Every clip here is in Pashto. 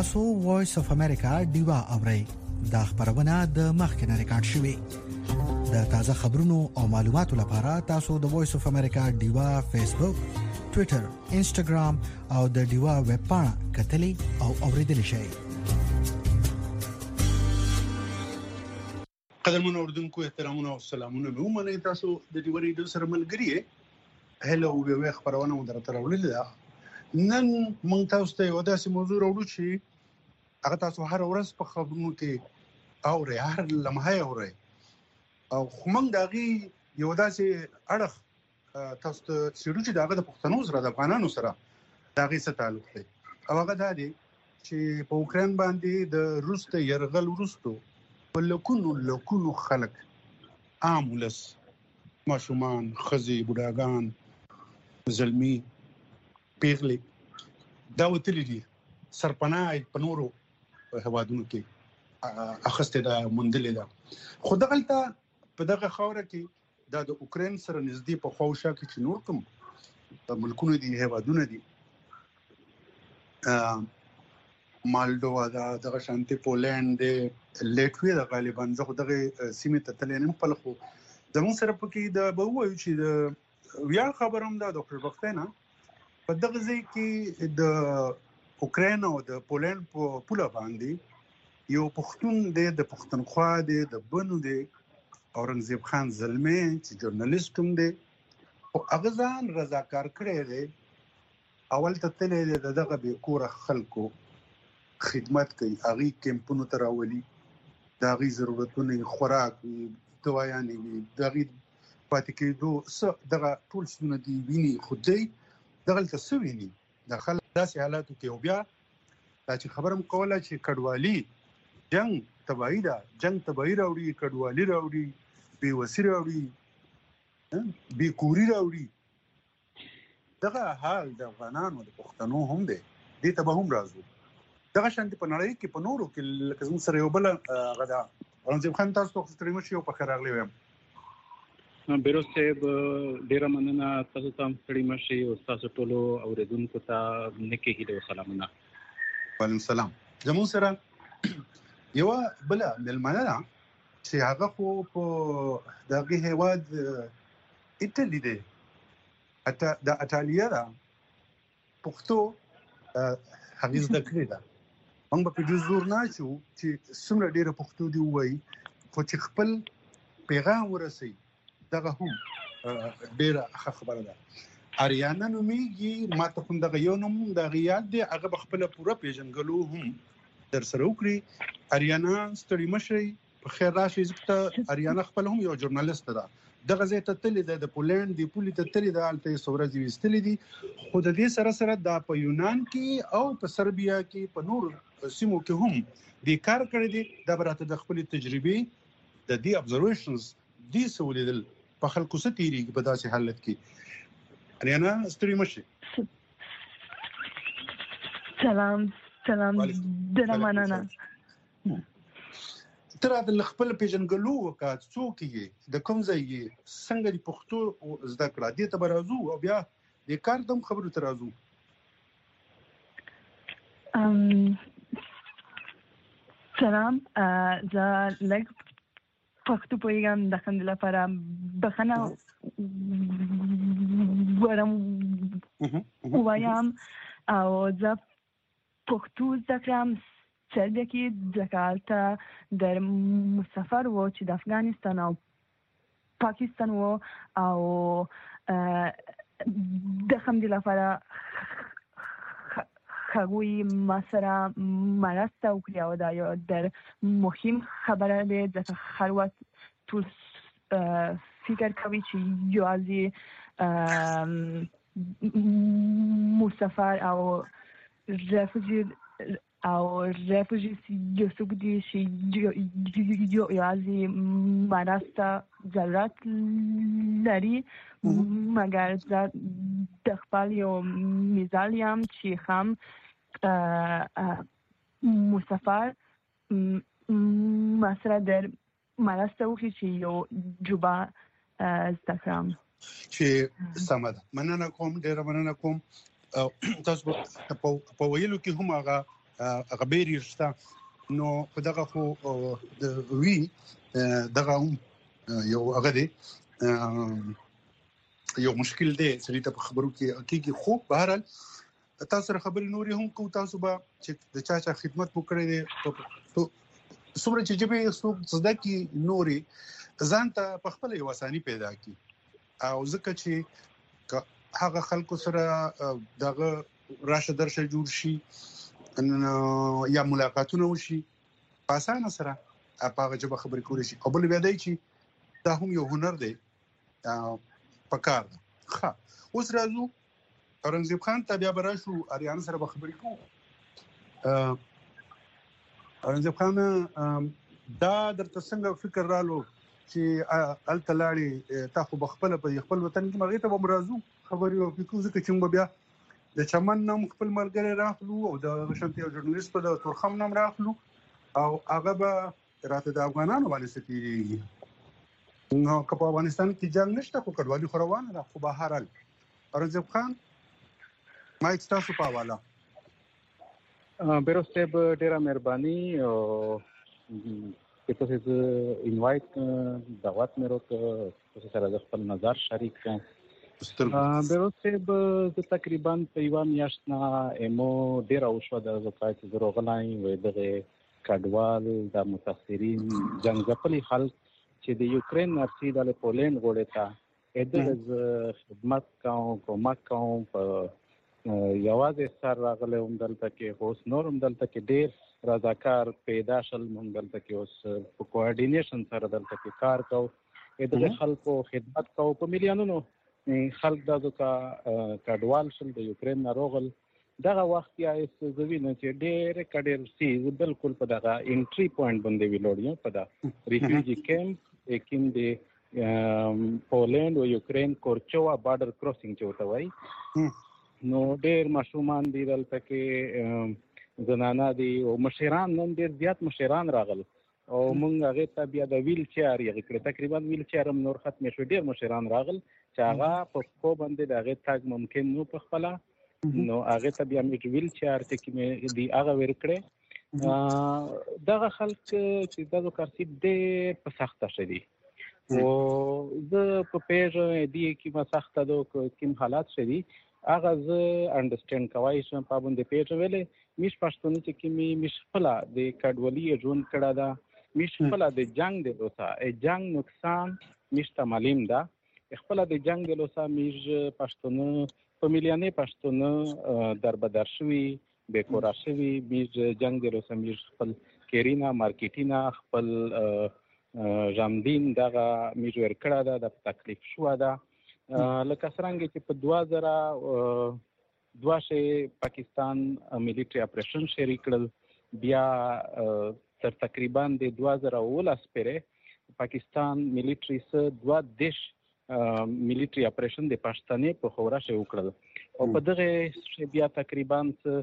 تاسو وایس اف امریکا دیوا اورئ دا خبرونه د مخکنه ریکارډ شوې د تازه خبرونو او معلوماتو لپاره تاسو د وایس اف امریکا دیوا فیسبوک ټوئیټر انسټاګرام او د دیوا ویب پاڼه کتلی او اوریدل شئ. قدرمن اوردونکو احترامونه او سلامونه مې ومنئ. تاسو د دیوا ریډیو سره ملګری یې. هلو وی خبرونه مو درته راوړلې ده. نن موږ تاسو ته یو داسې موضوع راوړو چې هغه تاسو هر ورځ په خبرونو کې اورئ، هر لمحه اورئ، او موږ دغه یو داسې اړه تاسو ته شروع چې دغه د پښتنو سره د افغانانو سره دغه څه تعلق دی. او هغه دا دی چې په اوکرين باندې د روس ته يرغل وروسته په لکونو خلک عام ولس، ماشومان، خزي، بوډاګان، زلمی، پیغلې دا وتلي دي سرپناه په نورو هوادونو کې اخسته دا مندلې ده. خو دغلته په دغه خوره کې د اوکرين سره نږدې په خوښه کې چې نور کوم ملکونه دي، هوادونه دي، مالډووا دغه شانتي پولند، لیټویا د غالبا زه دغه سیمه ته تللی نه خپل خو زمون سره پکې د به وایو چې د ویاړ خبروم دا د خپلوختنه په دغه ځای کې د اوکرين او د پولند په پوله باندې یو پښتون دی، د پښتونخوا دی، د بنو دی، اورنګزیب خان زلمی چې ژورنالیست هم دی او هغه ځان رضاکار کړی دی. اول ته تللی دی دغه بې کوره خلکو خدمت کوي، هغې کیمپونو ته راولي، د هغې ضرورتونه خوراک وي، دوايانې وي، د هغې پاتې کېدو دغه ټول څیزونه دي ویني. خو دی دغلته څه ویني د خلک داسې حالاتو کې. او بیا دا چې خبرم کوله چې کډوالي جنگ تباهي ده، جنگ تباهي راوړي، کډوالي راوړي، بېوسي راوړي، بېکوري راوړي. دغه حال د افغانانو د پښتنو هم دی، دې ته به هم راځو. دغه شانتي په نړۍ کې په نورو کې لکه زموږ سره یو بل هغه ده اورنګزیب خان، تاسو ته ستړي مشي او په خیر راغلی وایم. بیروز صاحب ډیره مننه، تاسو ته ستړي مشي او تاسو ټولو اوریدونکو ته نیکه هیله او سلامونه. وعلیکم السلام. زموږ سره یو بل ملمنه ده چې هغه خو په دغه هیواد ایتالیا دی، د ایتالیا ده، پښتو هغه زده کړې ده. موږ په دې زور نه شو چې څومره ډیره پښتو دی وایي، خو چې خپل پیغام ورسي دغه هم ډیره خبره ده. اریانا نومیږي، ما ته کوم دغه یو نوم دغه یاد دی، هغه خپل پوره پیژنګلو هم در سره وکړي. اریانا ستړي مشي، په خیر راشي. ځکه اریانا خپل هم یو ژورنالیست ده، دغه ځای ته تللی ده، د پولند دی پولې ته تللی ده، هلته یې څو ویستلې دي. خو د دې سره دا په یونان کې او په سربیا کې په نورو سیمو کې هم دې کار کړی دی. دا به راته د خپلې تجربې د دې ابزرویشنز دې څه ولیدل په خلکو څه تېرېږي په داسې حالت کې. اریانا ستړي مشي. سلام ډېره مننه. تر د خپل پیژنګلو وکړه، څوک یې، د کوم ځای یې، څنګه د پښتو زده کړه، دې ته به راځو او بیا د کار د خبرو ته راځو. سلام، زه لږ پښتو پوهیږم، د خندې لپاره بخښنه ووایم. او زه پښتو زده کړم سربیا کې، ځکه هلته د مسافر و چې د افغانستان او پاکستان و، او د همدې لپاره هغوی ما سره مرسته وکړي. او دا یو ډېر مهم خبره ده، ځکه هر وخت ټول فکر کوي چې یوازې مسافر او رفوجیس یو څوک دي چې یوازې مرسته ضرورت لري. مګر زه د خپل یو مثال یم چې هم مسافر ما سره در مرسته وکړي چې یو جوبه زده کړم. چې سمه ده، مننه کوم، ډېره مننه کوم. تاسو په ویلو کې هم هغه غبيري شتا نو دغه خو وی دغه یو هغه دی یو مشکل دی چې ته په خبرو کې خو بهرحال تاسو سره خبرې نورې هم کو تاسو به چې د چا خدمت وکړي دي څومره چې جبه څوک زده کی نورې ځان ته په خپل یو اساني پیدا کی او ځکه چې هغه خلکو سره دغه راشه درشه جوړ شي یا ملاقاتونه وشي په اسانه سره هغه جبه خبرې کول شي او بل بیا دی چې دا هم یو هنر دی پکار ښه اوس راځو اورنګزیب خان ته بیا براشو اریان سره به خبرې کوو اورنګزیب خان دا درته څنګه فکر رالو چې التلاړي تاسو بخپل په خپل وطن کې مرغې ته مرزو خبرې او فکر ځکه چې موږ بیا د چمن نوم خپل مرګره راخلو او د شنتي ژورنالیست په تورخم نوم راخلو او هغه به راته د افغانانو باندې ستېږي نو که په افغانستان کې جنگ نشته خو کډوالي خو روانه ده خو بهر حال اورنګزیب خان مایک تاسو په حواله بیروز صاحب ډیره مهرباني او تاسو ته انوایټ دعوت مې وکړ تاسو سره د خپل نظر شریک کړم بیروز صاحب تقریبا په یو میاشت نه مو ډیره وشو د زکات زروغلای وې دغه کډوال د متاثرین جنگ ځپلي خلک چې د یوکرين نرسي د پولند غوړې ته د خدمت کومک کوم په یوازې سر راغله هم دلته کې اوس نور هم دلته کې ډېر رضاکار پیدا شل هم دلته کې اوس په کوارډینیشن سره دلته کې کار کوو د خلکو خدمت کوو په میلیونونو خلک دغه کډوال شل د یوکرين ناروغل دغه وخت یا زوی نه چې ډېر کډیر سي بالکل په دغه انټری پوینټ باندې ویلوړیو په دا ریفیوجی کیمپ یکین دی پولند او یوکرين کورچوا بارډر کروسینګ چوته وای نو ډېر ماشومان دي دلته کې زنانه دي او مشران نن ډېر زیات مشران راغل او مونږ هغه ته بیا د ویل چیر یې کړ تقریبا ویل چیر هم نور ختم شو ډېر مشران راغل چې هغه په خو باندې دغه تاګ ممکن نو په خپل نو هغه ته بیا مې ویل چیر ته کې مې دی هغه ورکړې دغه خلک چې دغه کارسي ډېر په سخته شدي او زه په پیژه دی کې ما سخته دو کوم حالات شدي هغه زه انډرسټاند کوي چې په باندې پیژه ویلې مش پښتون چې کې مش خپل د کډولي ژوند کړه دا مش خپل د جنگ د لوسا جنگ نقصان مش تمالیم دا خپل د جنگ د لوسا مش پښتون په میلیونې پښتون دربدر شوی بیکورا شوی مش جنگ د لوسا مش خپل کیرینا مارکیټینا خپل جامدین دغه مش ور کړه دا د تکلیف شو دا لکه څنګه چې په 2002 پاکستان میلیټری اپریشن شری کړل بیا تر تقریبا د 2019 پورې پاکستان میلیټری سره 2 میلیټری اپریشن د پښتنې په خورا شی وکړل او په دغه بیا تقریبا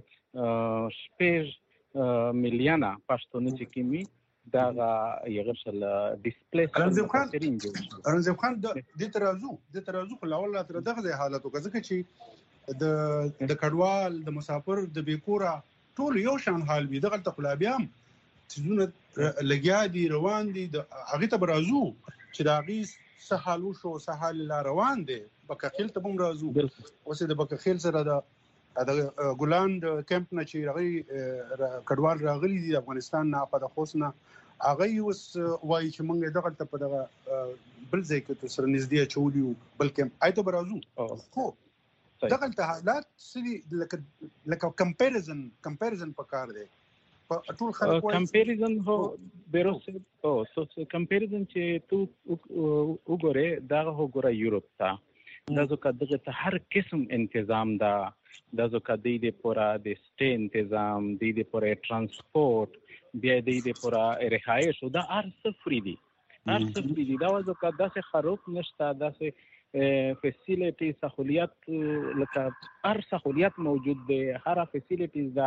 6 میلیونه پښتون چې کیمي دا یو شل ډیسپلیس اورنګزیب خان د ترازو په لاول تر دغه حالت وکړه چې د کډوال د مسافر د بیکورا ټول یو شان حال وي دغه تخلابیام چې زونه لګیا دي روان دي هغه ته برازو چې دا غي سهالو شو سهال لا روان دي بکخیل ته هم رازو اوس د بکخیل سره د ګولاند کیمپ نه چې راغی کډوال راغلي دي افغانستان نه په د خوسنه هغه اوس وایي چې موږ دغه ته په دغه بل ځای کې سره نږدې چولیو بلکې ایته برازو خو دغه حالات سړي لکه کمپیریزن پکار دی ټول خلک کمپیریزن هو بیروس او کمپیریزن چې تو وګوره دا وګوره یورپ ته دا ځکه ته هر قسم تنظیم دا ځکه د پورا د سټې تنظیم د پورا ترانسپورت بیا د پورا رهایش دا ارس فری دي دا ځکه داسې خروق نشته داسې فیسیلیټي سہولیات لکه هر سہولیت موجود دی هر فیسیلیټیز دا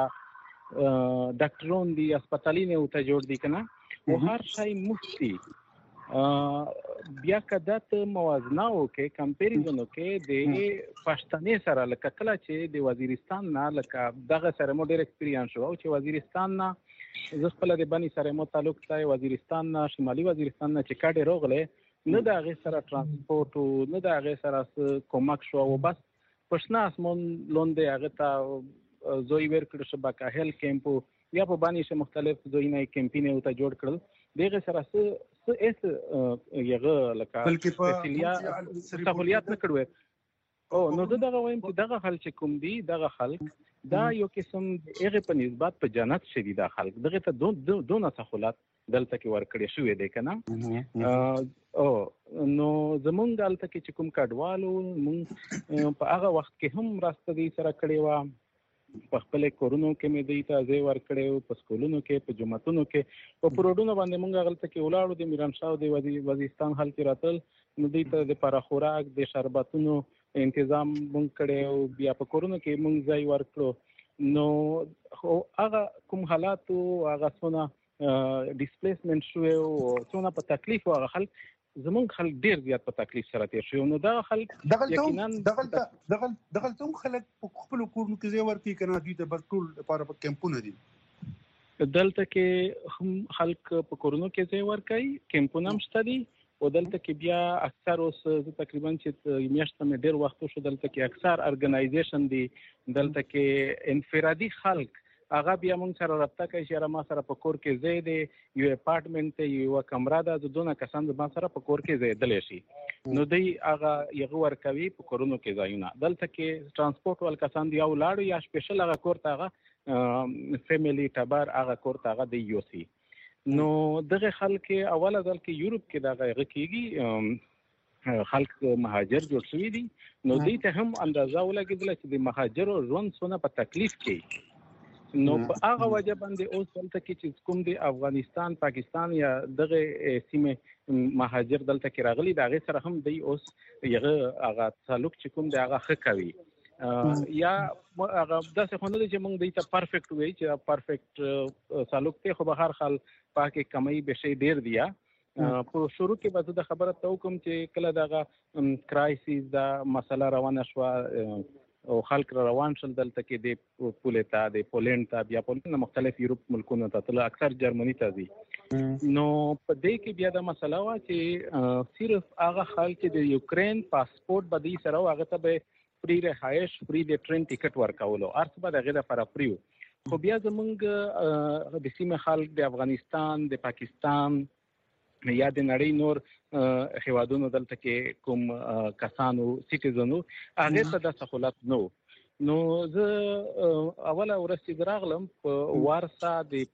ډاکټرون دي هسپتالونه ته جوړ دي کنه او هر شی مفتی بیا کده ته موازنه وکړې کمپیریزن وکړې د پښتنې سره لکه کله چې د وزیرستان نه لکه دغه سره مو ډېر ایکسپیرینس شو چې وزیرستان نه زه خپل د بني سره مو تعلق ته وزیرستان نه شمالي وزیرستان نه چې کډې راغله نه د هغې سره ترانسپورټ او نه د هغې سره کومک شو او بس پښنا اسمون لوندې هغه ته زوی ورکړ شو باکا هیل کیمپ یا په باندې شه مختلف زوینه کیمپینه او ته جوړ کړل دغه سره څه اس یغه لکه سہولیات نکړو او نو دغه وایم چې دغه خلک چې کوم دي دغه خلک دا یو قسم هغه په نسبت په جنت شوی دا خلک دغه ته دونه سہولیات دلته کې ورکړې شوې ده کنه او نو زمونږ دلته کې چې کوم کډوالو مونږ په هغه وخت کې هم راسته دي سره کړې و په خپل کورونو کې مې دوی ته ځای ورکړی په سکولونو کې په جوماتونو کې په پروډونو باندې مونږ هغلته کې ولاړو د میرانشاه د وزیرستان حل کې راتل نو دوی ته د پاره خوراک د شربتونو تنظیم مونږ کړی او بیا په کورونو کې مونږ ځای ورکړو نو هغه کوم حالات او هغه څونه ډیسپلیسمنټ شو او څونه په تکلیف هغه خلک زمونږ خلک ډیر زیات په تکلیف سره تیر شو نو دا خلک یقینا دغه ته خلک په خپل کورونو کې ځای ورکړي کنه دوی ته بس ټول لپاره په کیمپونه دي دلته کې هم خلک په کورونو کې ځای ورکړي کیمپونه هم شته دي او دلته کې بیا اکثر اوس تقریبا چې میاشته مې ډیر وخت شو دلته کې اکثر ارګنایزیشن دي دلته کې انفرادي خلک هغه بیا موږ سره رابطه کوي چې ما سره په کور کې ځای دی یو اپارټمنټ دی یو کمره ده د دونه کسان ما سره په کور کې ځای دلی شي نو دوی هغه یغه ورکوي په کورونو کې ځایونه دلته کې ترانسپورټ ول کسان دی او لاړو یا سپیشل هغه کور ته هغه فیملی ټبر هغه کور ته هغه دی یو سی نو دغه خلک اوله ځل کې یورپ کې دغه هغه کېږي خلک مهاجر جوړ شوي دي نو دوی ته هم اندازه ولګېدله چې د مهاجرو ژوند څونه په تکلیف کې نو په هغه وجه باندې اوس دلته کې چې کوم دی افغانستان پاکستان یا دغه سیمه مهاجر دلته کې راغلي د هغې سره هم دی اوس هغه تعلق چې کوم دی هغه ښه کوي یا هغه داسې خو نه دی چې موږ دوی ته پرفیکټ وایي چې پرفیکټ تعلق دی خو به هر حال پاکې کمی به شی ډېر دی په شروع کې به زه د خبره ته وکړم چې کله دغه کرایسیس دا مسله روانه شوه او خلک روان شل دلته کې د پولې ته د پولینډ ته بیا پولینډ مختلف یورپ ملکونو ته تل اکثر جرمني ته ځي نو په دې کې بیا دا مسله وا چې صرف هغه خلک چې د یوکرین پاسپورت بدی سره هغه ته به فری رهایش فری د ټرین ټیکټ ورکولو ارڅ به دغه لپاره فریو خو بیا زمونږ د سیمه خلک د افغانستان د پاکستان یا د نړۍ نور هیوادونو دلته کې کوم کسانو سیټیزنو هغه ته د سہولت نو زه اوله ورځ چې راغلم په وارسا د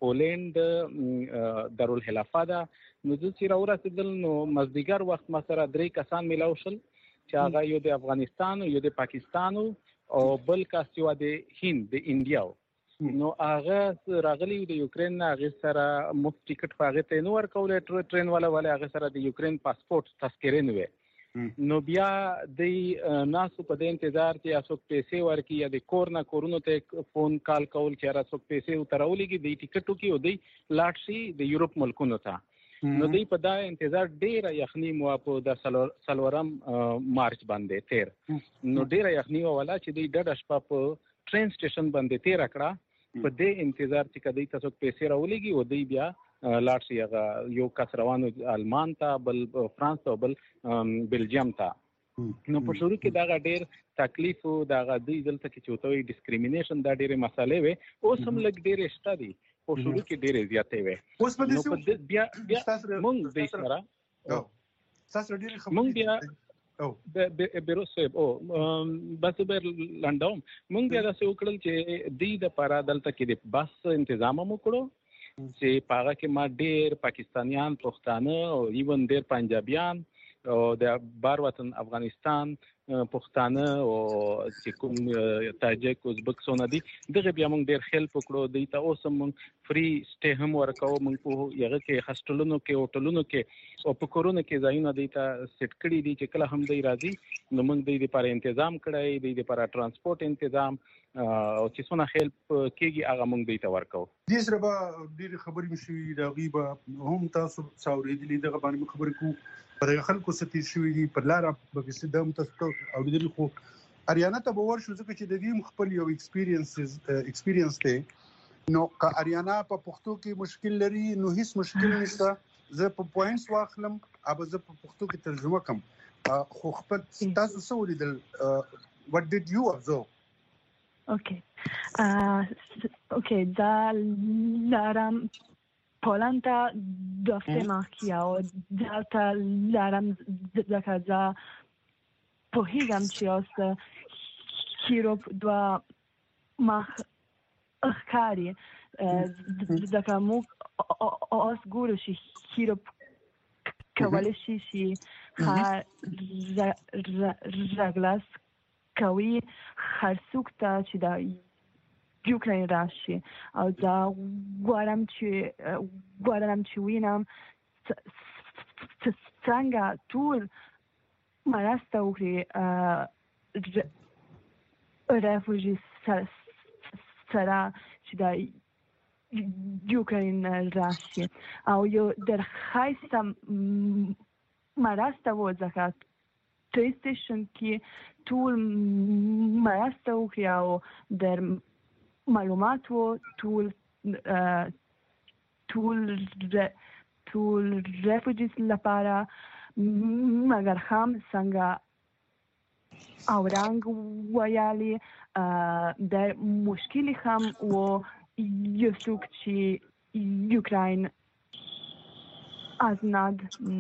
پولینډ دارالخلافه ده نو زه چې راورسېدل نو مازدیګر وخت ما سره 3 کسان میلاو شل چې هغه یو د افغانستان یو د پاکستان او بل کس یو د هند د انډیا نو هغه راغلی د یوکرین نه هغه سره مفت ټیکټ هغه ته نو ورکول ټرین والا هغه سره د یوکرین پاسپورت تذکرې نه نو بیا د ناسو په د انتظار کې اسوک پیسې ورکی یا د کورونو ته فون کال کول چې را اسوک پیسې وترولېږي د ټیکټو کې او د لاټ شي د یورپ ملکونو ته نو دوی په دا انتظار ډیره یخنی مو په د سلورم مارچ باندې تیر نو ډیره یخنی ولا چې دوی ډډه شپه په ټرین سټیشن باندې تیر کړه په دې انتظار چې کدی تاسو پیسې راولېږي او دوی بیا لاړ شي هغه یو کس روانو آلمان ته بل فرانس ته بل بلجیم ته نو په شروع کې دا ډېر تکلیف او دا دوی دلته کې چوتوي ډیسکریمینیشن دا ډېرې مسالې وي اوس هم لږ ډېرې شته دي په شروع کې ډېرې زیاتې وي اوس په دې بیا موږ د سره تاسو ډېرې خبرې او بیروسب او بس بر لندوم مونږ بیا داسې وکړل چې دوی د پاره دلته کې د بس تنظیم مو کړو چې پاغه کې ما ډېر پاکستانیان پښتانه او ایون ډېر پنجابیان او د بار وطن افغانستان پښتانه او چې کوم تاجک ازبک سونه دي دغه بیا موږ ډېر خیل پکړو دوی ته اوس موږ فری سټې هم ورکو موږ په یغه کې هاستلونو کې هوټلونو کې او په کورونو کې ځایونه دوی ته سیټ کړي دي چې کله هم دوی راځي نو موږ دوی لپاره تنظیم کړی دوی لپاره ترانسپورت تنظیم او چې څونه هیلپ کېږي هغه موږ دوی ته ورکو. دې سره به ډېرې خبرې مشوي د هغوی به هم تاسو اورېدلي دغه باندې خبرې کوو په دغه خلکو څه تېر شوي دي په لاره به کیسې دا هم تاسو ته اورېدلي خو اریانا ته به ورشو ځکه چې د دې خپل یو ایکسپیرینس دی. نو که اریانا په پښتو کې مشکل لري نو هیڅ مشکل نشته، زه په پوینټس واخلم او زه په پښتو کې ترجمه کوم. خو خپل تاسو څه ولیدل؟ what did you observe? اوکی دا لارم پولندا دافته ماکیا و دالتا لارم زکازا پوهیگم چی است کیروب دو ماخ اخکاری زکا موک آس گورشی کیروب کولشی رگلاس کوي خرڅوک ته چې دا یوکرين راشي او دا غواړم چې وینم څنګه ټول مرسته وکړي رفوجي سره چې دا یوکرين راشي او یو درخواست مرسته و ځکه PlayStation کې ټول مرسته وکړي او در معلومات و ټول refugees لپاره مګر هم څنګه اورنګ ویالي در مشکلی هم و یو څوک چې یوکراین ازناد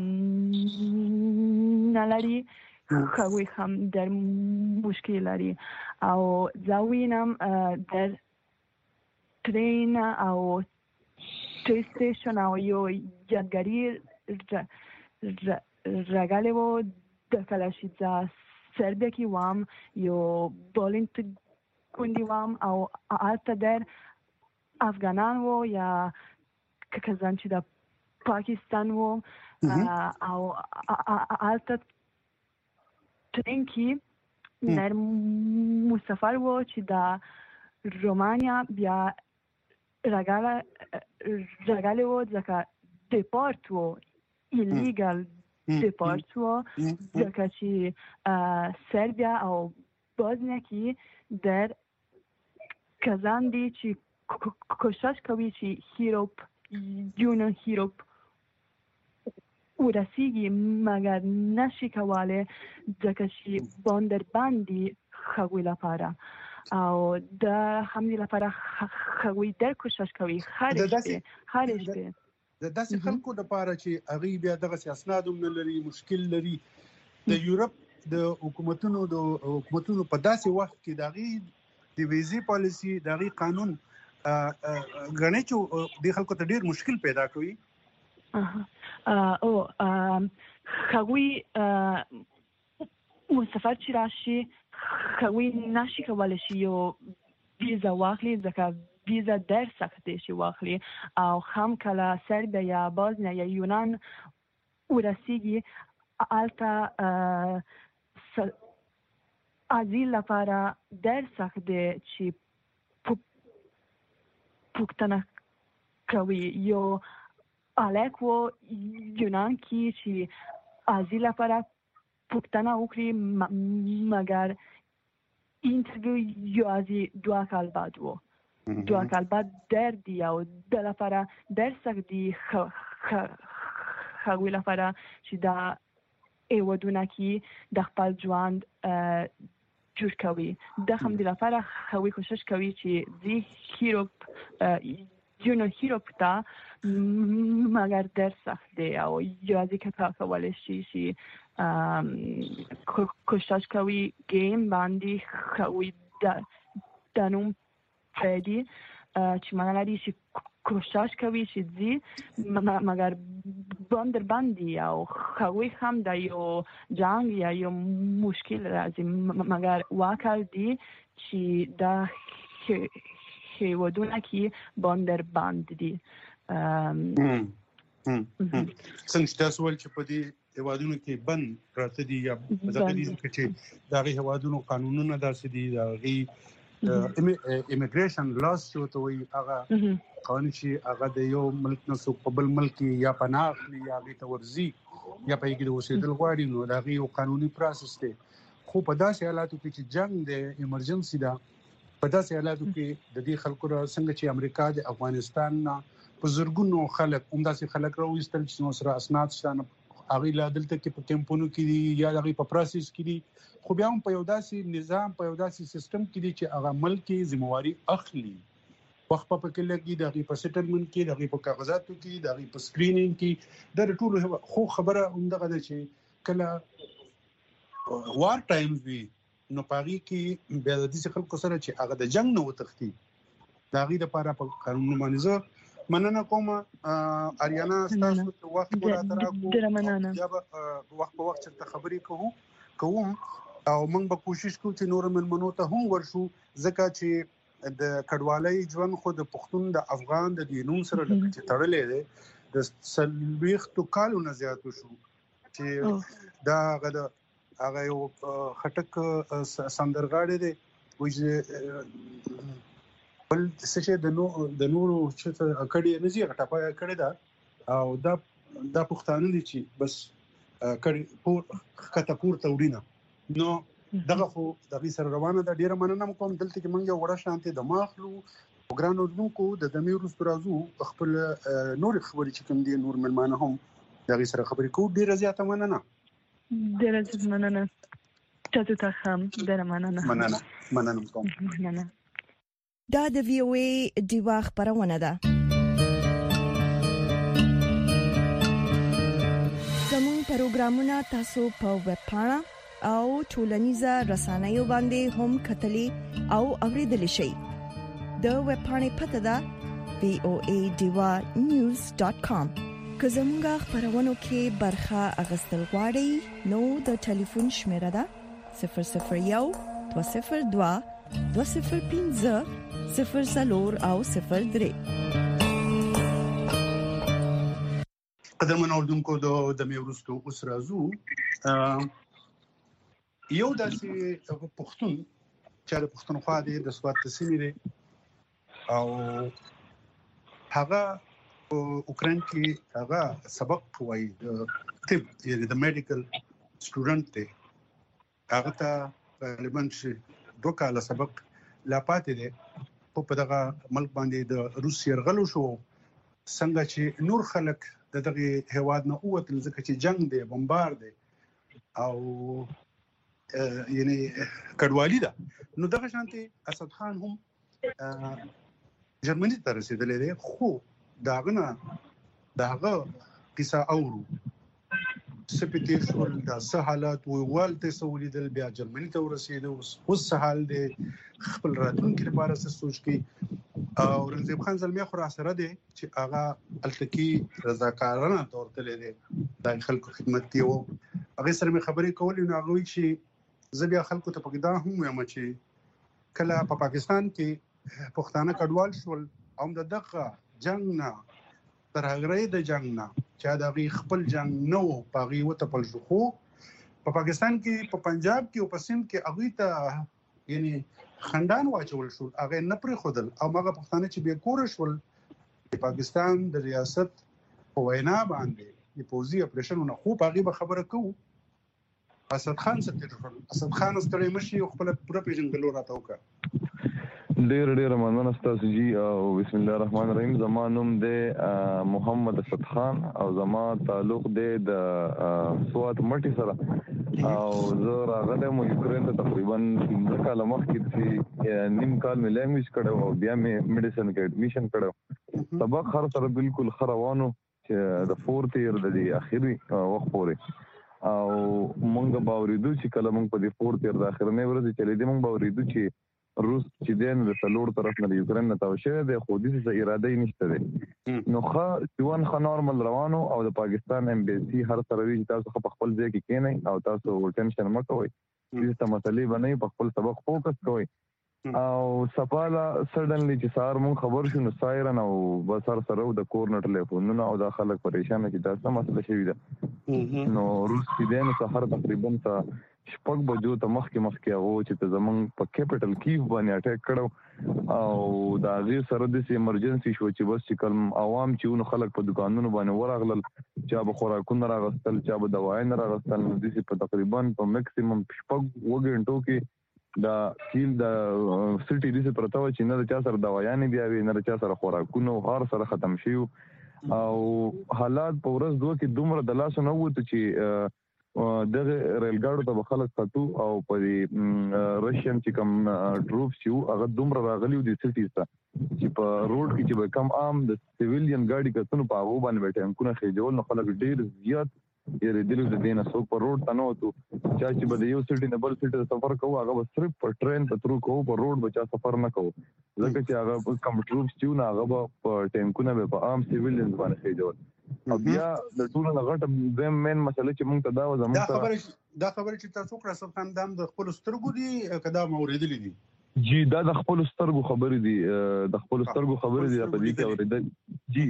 نلري هغوی هم در مشکل لري او زوینم در ترین او PlayStation او یو یادګاری رګاله و د کلاشي ځا سربیا کې وام یو بولینګ کوندی وام او البته در افغانان و یا کسان چې د پاکستان و او البته ترینکی در مسافر و چې دا رومانیا بیا رگاله و ځکه دیپارت و ایلیگل دیپارت و ځکه چې سربیا او بوزنیا کې در کسان دي چې کوشش کوي چې یونان هیروپ ورسیږي مګر نشي کولی ځکه چې باندربندي هغوی لپاره او د همدې لپاره هغوی ډېر کوشش کوي هر شپه د داسې خلکو لپاره چې هغوی بیا دغسې اسناد هم نه لري، مشکل لري. د یورپ د حکومتونو په داسې وخت کې د هغوی د ویزې پالیسي د هغوی قانون ګڼې چې دې خلکو ته ډېر مشکل پیدا کوي. هغوی مسافر چې راشي هغوی نشي کولی چې یو ویزا واخلي ځکه ویزا ډېر سخت دی چې واخلي او هم کله سربیا یا بوزنیا یا یونان ورسیږي هلته ازیل لپاره ډېر سخت دی چې پوښتنه کوي یو الک و یونان کې چې ازیل لپاره پوښتنه وکړي مګر اینترویو یوازې 2 کال بعد و 2 کال بعد ډېر دی او د لپاره ډېر سخت دی هغوی لپاره چې دا هېوادونه کې د خپل ژوند جوړ کوي. د همدې لپاره هغوی کوشش کوي چې دې هیروپ ته مګر ډېر سخت دی او یوازې کار کولی شي چې کوشش کوي ګیم باندې هغوی د نوم پرېږدي چې معنا لري چې کوشش کوي چې ځي مګر باندربندي او هغوی هم د یو جنګ یا یو مشکل راځي مګر واقع دی چې دا هېوادونه کې باندربند دي. څنګه تاسو ول چې په دې هېوادونو کې بند پراته دي یا ځکه چې د هغې هېوادونو قانونونه داسې دي د هغې ایمیګریشن لاس شو ته وي هغه قانون چې هغه د یو ملک نه څوک په بل ملک یا پناه اخلي یا هغې ته ورځي یا په هغې کې د اوسېدل غواړي نو د هغې یو قانوني پروسس دی. خو په داسې حالاتو کې چې جنګ دی ایمرجنسي ده په داسې حالاتو کې د دې خلکو څنګه چې امریکا د افغانستان نه په زرګونو خلک همداسې خلک راوایستل چې نو سره اسناد شته هغوی لا دلته کې په کیمپونو کې دي یا د هغوی په پروسس کې دي خو بیا هم په یو داسې نظام په یو داسې سیستم کې دي چې هغه ملک کې ذمہواري اخلي وخت په کې لګي د هغوی په سیټلمنټ کې د هغوی په کاغذاتو کې د هغوی په سکرینینګ کې د ټولو خو خبره همدغه ده چې کله وار ټایم وي نو په هغې کې بیا د داسې خلکو سره چې هغه د جنګ نه وتښتي د هغوی دپاره په قانون باندې زه مننه کوم اریانا ستاسو ته وخت راته راکړو یا به وخت په وخت چېرته خبرې کوم او موږ به کوشش کوو چې نورو مېلمنو ته هم ورشو ځکه چې د کډوالۍ ژوند خو د پښتون د افغان د دې نوم سره چې تړلی دی د 40 کالو نه زیاتو شو چې دا هغه یو خټک سندرغاړی دی وایي بل څه چې د نورو چې کډې نه زی غټه کړې ده او دا پښتانه دي چې بس کړي کته پورته وړینه نو دغه خو دغه سره روانه ده. ډیره مننه کوم دلته کې موږ یو وړه شانتي د ماخلو وګران اوردونکو د دمیر رستورازو خپل نور خبرې چې کوم دي نور ملمانه هم دغه سره خبرې کوو. ډیره زیاته مننه. ډیره زیاته مننه تاسو ته هم ډیره مننه کوم. مننه. دا د وی او ای دیوا خبرونه ده. زموږ پروګرامونه تاسو په ویب پاڼه او ټولنیزه رسنیو باندې هم کتلی او اوریدلی شئ. د ویب پاڼې پته ده voadiwa.news.com. که زموږ خبرونو کې برخه اغستل غواړئ نو د ټلیفون شمیره ده 001 202 205 0 او 03. قدرمن اوردونکو د میورستو اوس راځو یو داسې پښتون چې د پښتونخوا دی د سوات سیمې دی او هغه اوکرين کې هغه سبق وایي د طب یعنی د میډیکل سټوډنټ دی هغه ته غالبا چې 2 کاله سبق لا پاتې دی په دغه ملک باندې د روس يرغلو شو څنګه چې نور خلک دغه هواد نه اوتل ځکه چې جنگ دی بمبار دی او یعنی کډوالي ده نو دغه شانتي اسد خان هم جرمني ته رسیدلی دی خو داغه قصه اورو سپیټیر شول دا سه حالات ویوالته سولیدل بیا جرمني ته ورسېده اوس حال دی خپل راتلونکي لپاره څه سوچ کی او رنځب خان زلمی خو را سره دی چې هغه التکی رضاکارانه تور تل دی د خلکو خدمت دی او هغه سره مې خبرې کولې نو هغه چې زبیا خلکو ته پکې دا هم وایم چې کله په پاکستان کې پښتانه کډوال شول او دغه جنگ نه تر هغه د جنگ نه چې دا خپل جنگ نه و پاغي وته پل شو خو په پاکستان کې په پنجاب کې او په سند کې هغه ته یعنی خندان واچول شو هغه نه پرې خودل او هغه پښتانه چې به کور شول د پاکستان د ریاست په وینا باندې د پوزي اپریشنونه خو پاغي به خبره کوو اسد خان ستړي مشي خپل پوره پیژندلو راته وکړه. ډیر مننه تاسو جی او بسم الله الرحمن الرحیم. زما نوم دی محمد اسد خان او زما تعلق دی د سوات مټي سره او زه راغلم یوکرين ته تقریبا 3 کال مخکې چې نیم کال مې لینګویج کړو او بیا مې میډیسن کې اډمیشن کړو. سبق هر سره بالکل خروانو چې د 4th ایئر د اخیری وخت پورې او مونږ باوریدو چې کله مونږ په دې 4th ایئر د اخرنۍ ورځ چلی دی مونږ باوریدو چې روس چې دین د تلور طرف نه یوکرين نه تاو شوی دی خو دې څه اراده نشته دی نو ځوان نورمال روانو او د پاکستان امبیسي هر سره وی تاسو په خپل ځای کې کېنئ او تاسو ټینشن مه کوئ دې ته مسلې باندې په خپل سبق فوکس کوئ او سپاله سډنلی چې سار مون خبر شو نو سایرن او بسر سره د کور نه ټلیفونونه او د خلک پریشان چې تاسو مسله شوی ده نو روس کې دین سحر تقریبا شپږ بجو ته مخکې هغه چې ته زمونږ په کیپټل کیف باندې اٹیک کړو او دا غي سره د ایمرجنسي شو چې بس چې کلم عوام چې ونو خلک په دکانونو باندې ورغلل چا به خوراکونه راغستل چا به دوايان راغستل نو د په تقریبا په میکسیمم شپږ وګنټو کې دا کیل د سټي د پرتاو چې نه چا سره دوايان بیا وی نه چا سره خوراکونه هر سره ختم شيو او حالات په ورځ دوه کې دومره د لاس نه وته چې دغه ریلګاډو ته خلک خطو او په رشین چې کوم ټروپس یو هغه دومره راغلیو د سټیز ته چې په روډ کې چې کم عام د سیویلین ګاډي کتنو په هغه باندې بیٹه هم کو خېجول نو خلک ډیر زیات یې دلو د دینه سو په روډ ته نو تو چې به یو سټي نه بل سټي سفر کوو هغه صرف په ټرین په ترو کوو په روډ بچا سفر نه کوو ځکه چې هغه کم ټروپس یو نه هغه په ټینکونه به په عام سیویلین باندې خېجول او بیا د ټول نه غټه د مین مسله چې موږ ته دا زموږ دا خبره چې تاسو کړه سلطان دام د خپل سترګو دي کدا موریدلې دي جی دا د خپل سترګو خبرې دي په دې کې اوریدل جی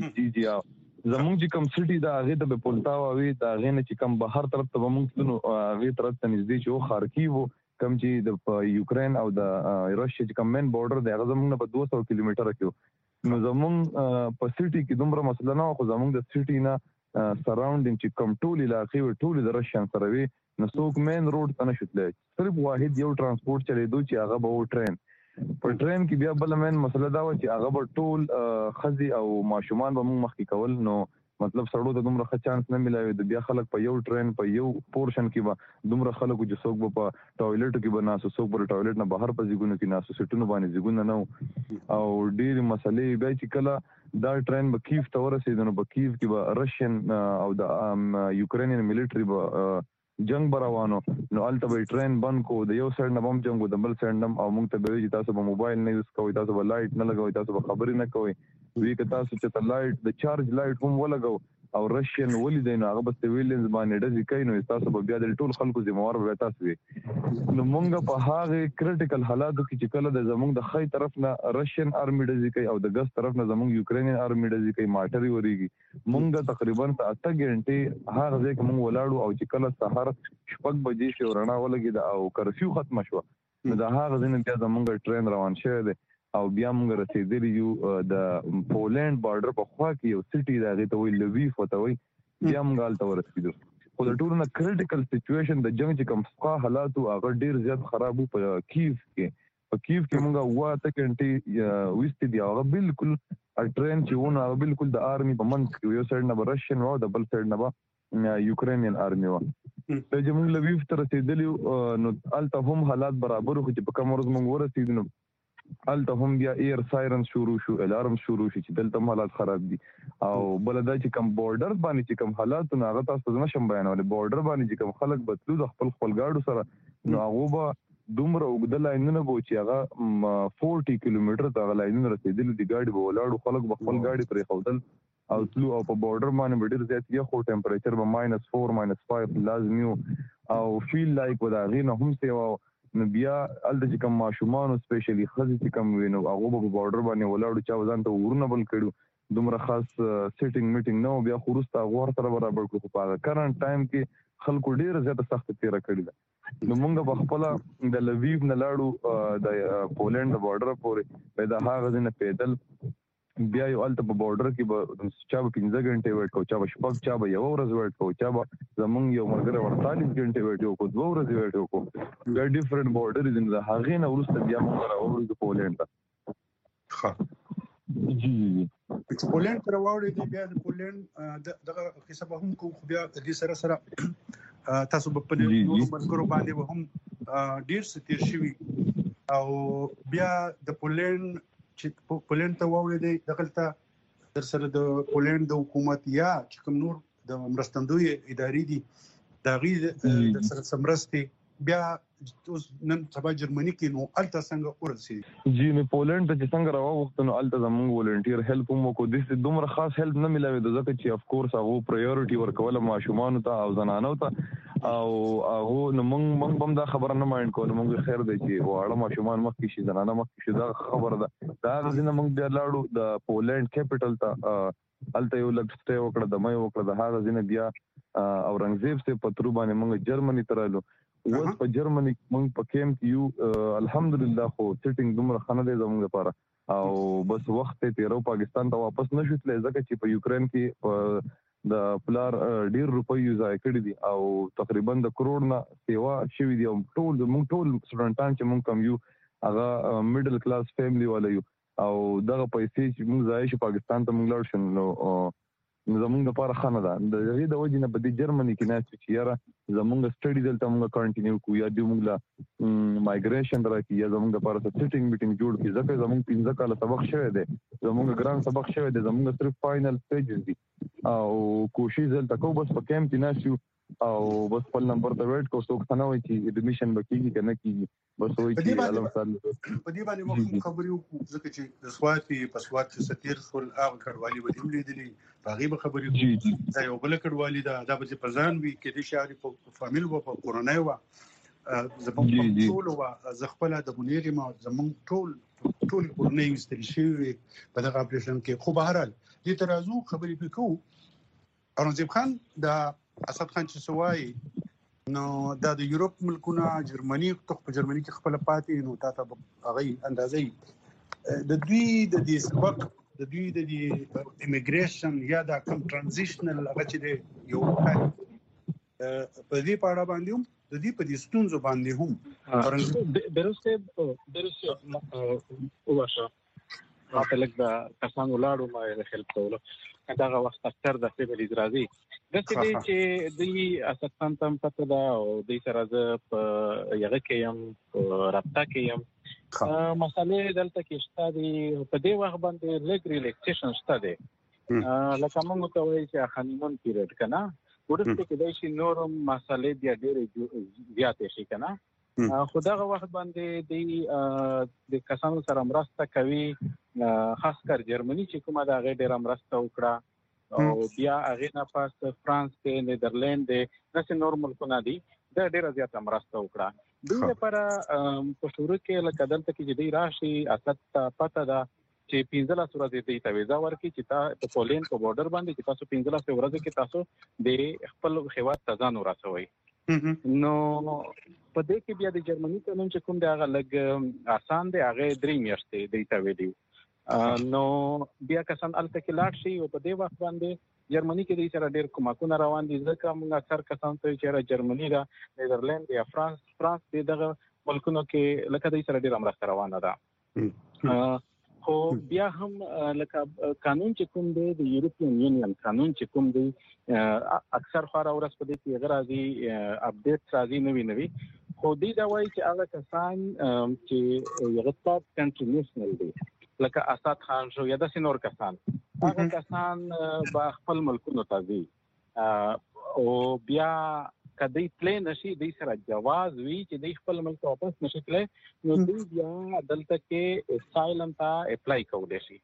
زموږ چې کوم سټي دا هغه ته په پولتاو وي دا هغه نه چې کوم بهر طرف ته موږ نو هغه طرف ته نږدې چې خارکیو کوم چې د یوکرين او د روسیا چې کوم مین بورډر دی هغه زموږ په 200 کیلومتر کې نو زموږ په سټي کې دومره مسله نه خو زموږ د سټي نه سراوندینګ چې کوم ټول علاقې او ټول د رشین سره وي نو څوک مین روډ ته نشوتلای صرف واحد یو ترانسپورت چلیدو چې هغه به ټرین په ټرین کې بیا بل مین مسله دا و چې هغه به ټول خزي او ماشومان به موږ مخکې کول نو مطلب سړو ته دومره ښه چانس نه ملاوي د بیا خلک په یو ټرین په یو پورشن کې به دومره خلکو چې څوک په ټوایلټ کې به ناسو څوک په ټوایلټ نه بهر په ځګونو کې ناسو سټونو باندې ځګونه نه او ډېر مسلې بیا چې کله دا ټرین به کیف ته ورسېد نو په کیف کې به رشین او د یوکرینین ملټري به جنگ بروانو نو الته به ټرین بند کو د یو سایډ نه بم جنگ د بل سایډ نم او موږ ته به وی تاسو به موبایل نه یوز کوئ تاسو به لایټ نه لګوئ تاسو به خبرې نه کوئ وی که تاسو چې لایټ د چارج لایټ هم ولګو او رشین ولیدین هغه به سیویلینز باندې ډزې کوي نو تاسو به بیا د ټول خلکو ذمہوار به تاسو وي نو موږ په هغه کریټیکل حالاتو کې چې کله د زموږ د خې طرف نه رشین آرمي ډزې کوي او د ګس طرف نه زموږ یوکرینین آرمي ډزې کوي ماټري وريږي موږ تقریبا 8 غنټې هغه ځکه موږ ولاړو او چې کله سحر شپږ بجې شو رڼا ولګي او کرفیو ختم شو نو دا هغه ځین بیا زموږ ټرین روان شوی دی او بیا موږ رسیدلی یو د پولند بارډر په خوا کې یو سټي دا غته وی لویف وته وی بیا موږ حالت ورسېدو خو د ټولو نه کریټیکل سچويشن د جنگ چې کوم ښه حالات او هغه ډیر زیات خراب په کیف کې موږ واته کنټي وستې دی هغه بالکل ټرین چې ونه هغه بالکل د آرمي په منځ کې یو سایډ نه رشین او د بل سایډ نه یوکرینین آرمي و د جمهور لویف تر رسیدلی نو الته هم حالات برابر خو چې په کوم ورځ موږ ورسېدو الته هم بیا ایر سایرن شروع شو الارم شروع شي چې دلته حالات خراب دي او بلدا چې کوم بورډر باندې چې کوم حالات نو هغه تاسو نشم بیانول بورډر باندې چې کوم خلک بتلو د خپل ګاډو سره نو هغه به دومره وګد لاینونه بو چې هغه 40 کیلومتر ته لاینونه رسیدلی دي ګاډي به ولاړو خلک به خپل ګاډي پرې خوتل او تلو او په بورډر باندې ډیر زیات یو خو ټمپریچر به -4 -5 لازمي او فیل لایک ودا غینه هم سیوا نو بیا الته چې کوم ماشومان سپیشلی خزي چې کوم وینو هغه په بورډر باندې ولاړو چا ځان ته ورونه بل کړو دومره خاص سیټینګ میټینګ نو بیا خورسته غوړ سره برابر کړو په کرنٹ ټایم کې خلکو ډیر زیات سخت تیر کړی نو موږ په خپل د لویو نه لاړو د پولند بورډر پورې پیدا هغه نه پیدل بیا یو الته په بورډر کې به چا به 15 غنټې ویټ کو چا به شپږ چا به یو ورځ ویټ کو چا به زمونږ یو مرګره 48 غنټې ویټ کو 2 ورځې ویټ کو دا ډیفرنٹ بورډر دي نه هغه نه ورسته بیا موږ راوړو د پولند ته جی چې پولند تر واوړې دی بیا د پولند دغه حساب هم کوم خو بیا د دې سره تاسو په نورو مرګرو باندې هم ډیر ستیر شوی او بیا د پولند چې پولند ته واوړې دی دغلته در سره د پولند د حکومت یا چې کوم نور د مرستندوی ادارې دي دا غي د سره سمرستي بیا اوس نن سبا جرمني کې نو الته څنګه ورسې جی نو پولند ته څنګه راوغختنو الته زموږ ولنټیر هیلپ هم کو د دومره خاص هیلپ نه ملاوي د ځکه چې اف کورس هغه پرایورټي ورکول ماشومان ته او زنانو ته او هغه نو موږ هم دا خبره نه مایند کوو موږ خیر دی چې واړه ماشومان مخکې شي زنانه مخکې شي دا خبره ده دا غزنه موږ بیا لاړو د پولند کیپټل ته الته یو لکسټه وکړه د مې وکړه د هغه ځنه بیا اورنګزیب سے پترو باندې موږ جرمني ترالو اوس په جرمني موږ په کیم کې یو الحمدلله خو سټینګ دومره خنه دی زموږ لپاره او بس وخت ته تیرو پاکستان ته واپس نشو تللی ځکه چې په یوکرين کې د پلار ډیر روپیو ځای کړی دي او تقریبا د کروڑ نه سیوا شوی دی او ټول سټوډنټان چې موږ کم یو هغه میډل کلاس فیملی ولایو او دغه پیسې چې موږ ځای شو پاکستان ته موږ لاړ شو نو زموږ لپاره خنه ده د هغې د وجې نه په دې جرمني کې ناست چې یاره زموږ سټډي دلته موږ کنټینیو کوو یا دوی موږ له مایګریشن راکړي یا زموږ لپاره سټینګ میټینګ جوړ کړي ځکه زموږ 15 کاله سبق شوی دی زموږ ګران سبق شوی دی زموږ صرف فائنل سټیجز دي او کوشش دلته کوو بس په کیمپ کې ناست یو او بس خپل نمبر ته ویټ کوو څوک څه نه وایي چې اډمیشن به کېږي که نه کېږي بس وایي چې الله مثال په دې باندې موږ خبرې وکړو ځکه چې د سوات په سوات کې ستیر سول هغه کډوالي به هم لیدلي په هغې به خبرې وکړو دا یو بله کډوالي ده دا به چې په ځان وي کېدای شي هغې په فامیل وه په کورنۍ وه زموږ ټول وه زه خپله د منیر یم زموږ ټول کورنۍ ویستل شوي وي په دغه اپریشن کې خو بهرحال دې ته راځو خبرې پرې کوو اورنګزیب خان د اسد خان چې سوای نو دا د یورپ ملکونه جرمني په جرمني کې خپل پاتې نو تاسو هغه اندازې د دوی د دې سبق د دوی د دې ایمیګریشن یا د کم ترانزیشنل هغه چې یو په دې پاړه باندې هم د دې په دې ستونزو باندې هم درسته واشه ماته لږ د کسانو لاړو ما هیلپ کولو دغه وخت اکثر د سیبل ازرازي د څه دي چې دوی اساساً تم پته ده او دوی سره زه په یغه کې يم رابطه کې يم مسالې دلته کې شته دي په دې وخت باندې لږ ریلیکسیشن شته دي لکه موږ ته وایي چې هانیمون پیریډ کنه ورته کې د شي نورم مسالې بیا ډېرې زیاتې شي کنه خو دغه وخت باندې د کسانو سره مرسته کوي خاص کر جرمني چې کومه د هغې ډېره مرسته وکړه او بیا هغې نه پاس فرانس کې نیدرلند دی داسې نور ملکونه دي دا ډېره زیاته مرسته وکړه دوی لپاره په شروع کې لکه دلته کې چې دوی راشي اسد ته پته ده چې 15 ورځې دوی ته ویزا ورکړي چې تا پولینډ په بورډر باندې چې تاسو 15 ورځې کې تاسو د خپل هیواد ته ځان ورسوئ نو په دې کې بیا د جرمني قانون چې کوم دی هغه لږ آسان دی هغه 3 میاشتې دوی ته ویلي نو بیا کسان الته کې لاړ شي او په دې وخت باندې جرمني کې دوی سره ډېر کومکونه روان دي ځکه موږ اکثر کسان ته چې جرمني دا نیدرلند یا فرانس دغه ملکونو کې لکه دوی سره ډېر مرسته روانه ده خو بیا هم لکه قانون چې کوم دی د یورپین یونین قانون چې کوم دی اکثر خورا ورځ په دې کې غراځي اپډیټ راځي نوي خو دې دا وایي چې هغه کسان چې یو ټاپ کنټری نېشنل دي لکه اسد خان شو یا د سينور کسان هغه کسان با خپل ملکونو ته دي او بیا کدی تل نشي د سره جواز وی چې د خپل ملک واپس نشي تللی نو دوی بیا دلته کې اسایلم ته اپلای کولای شي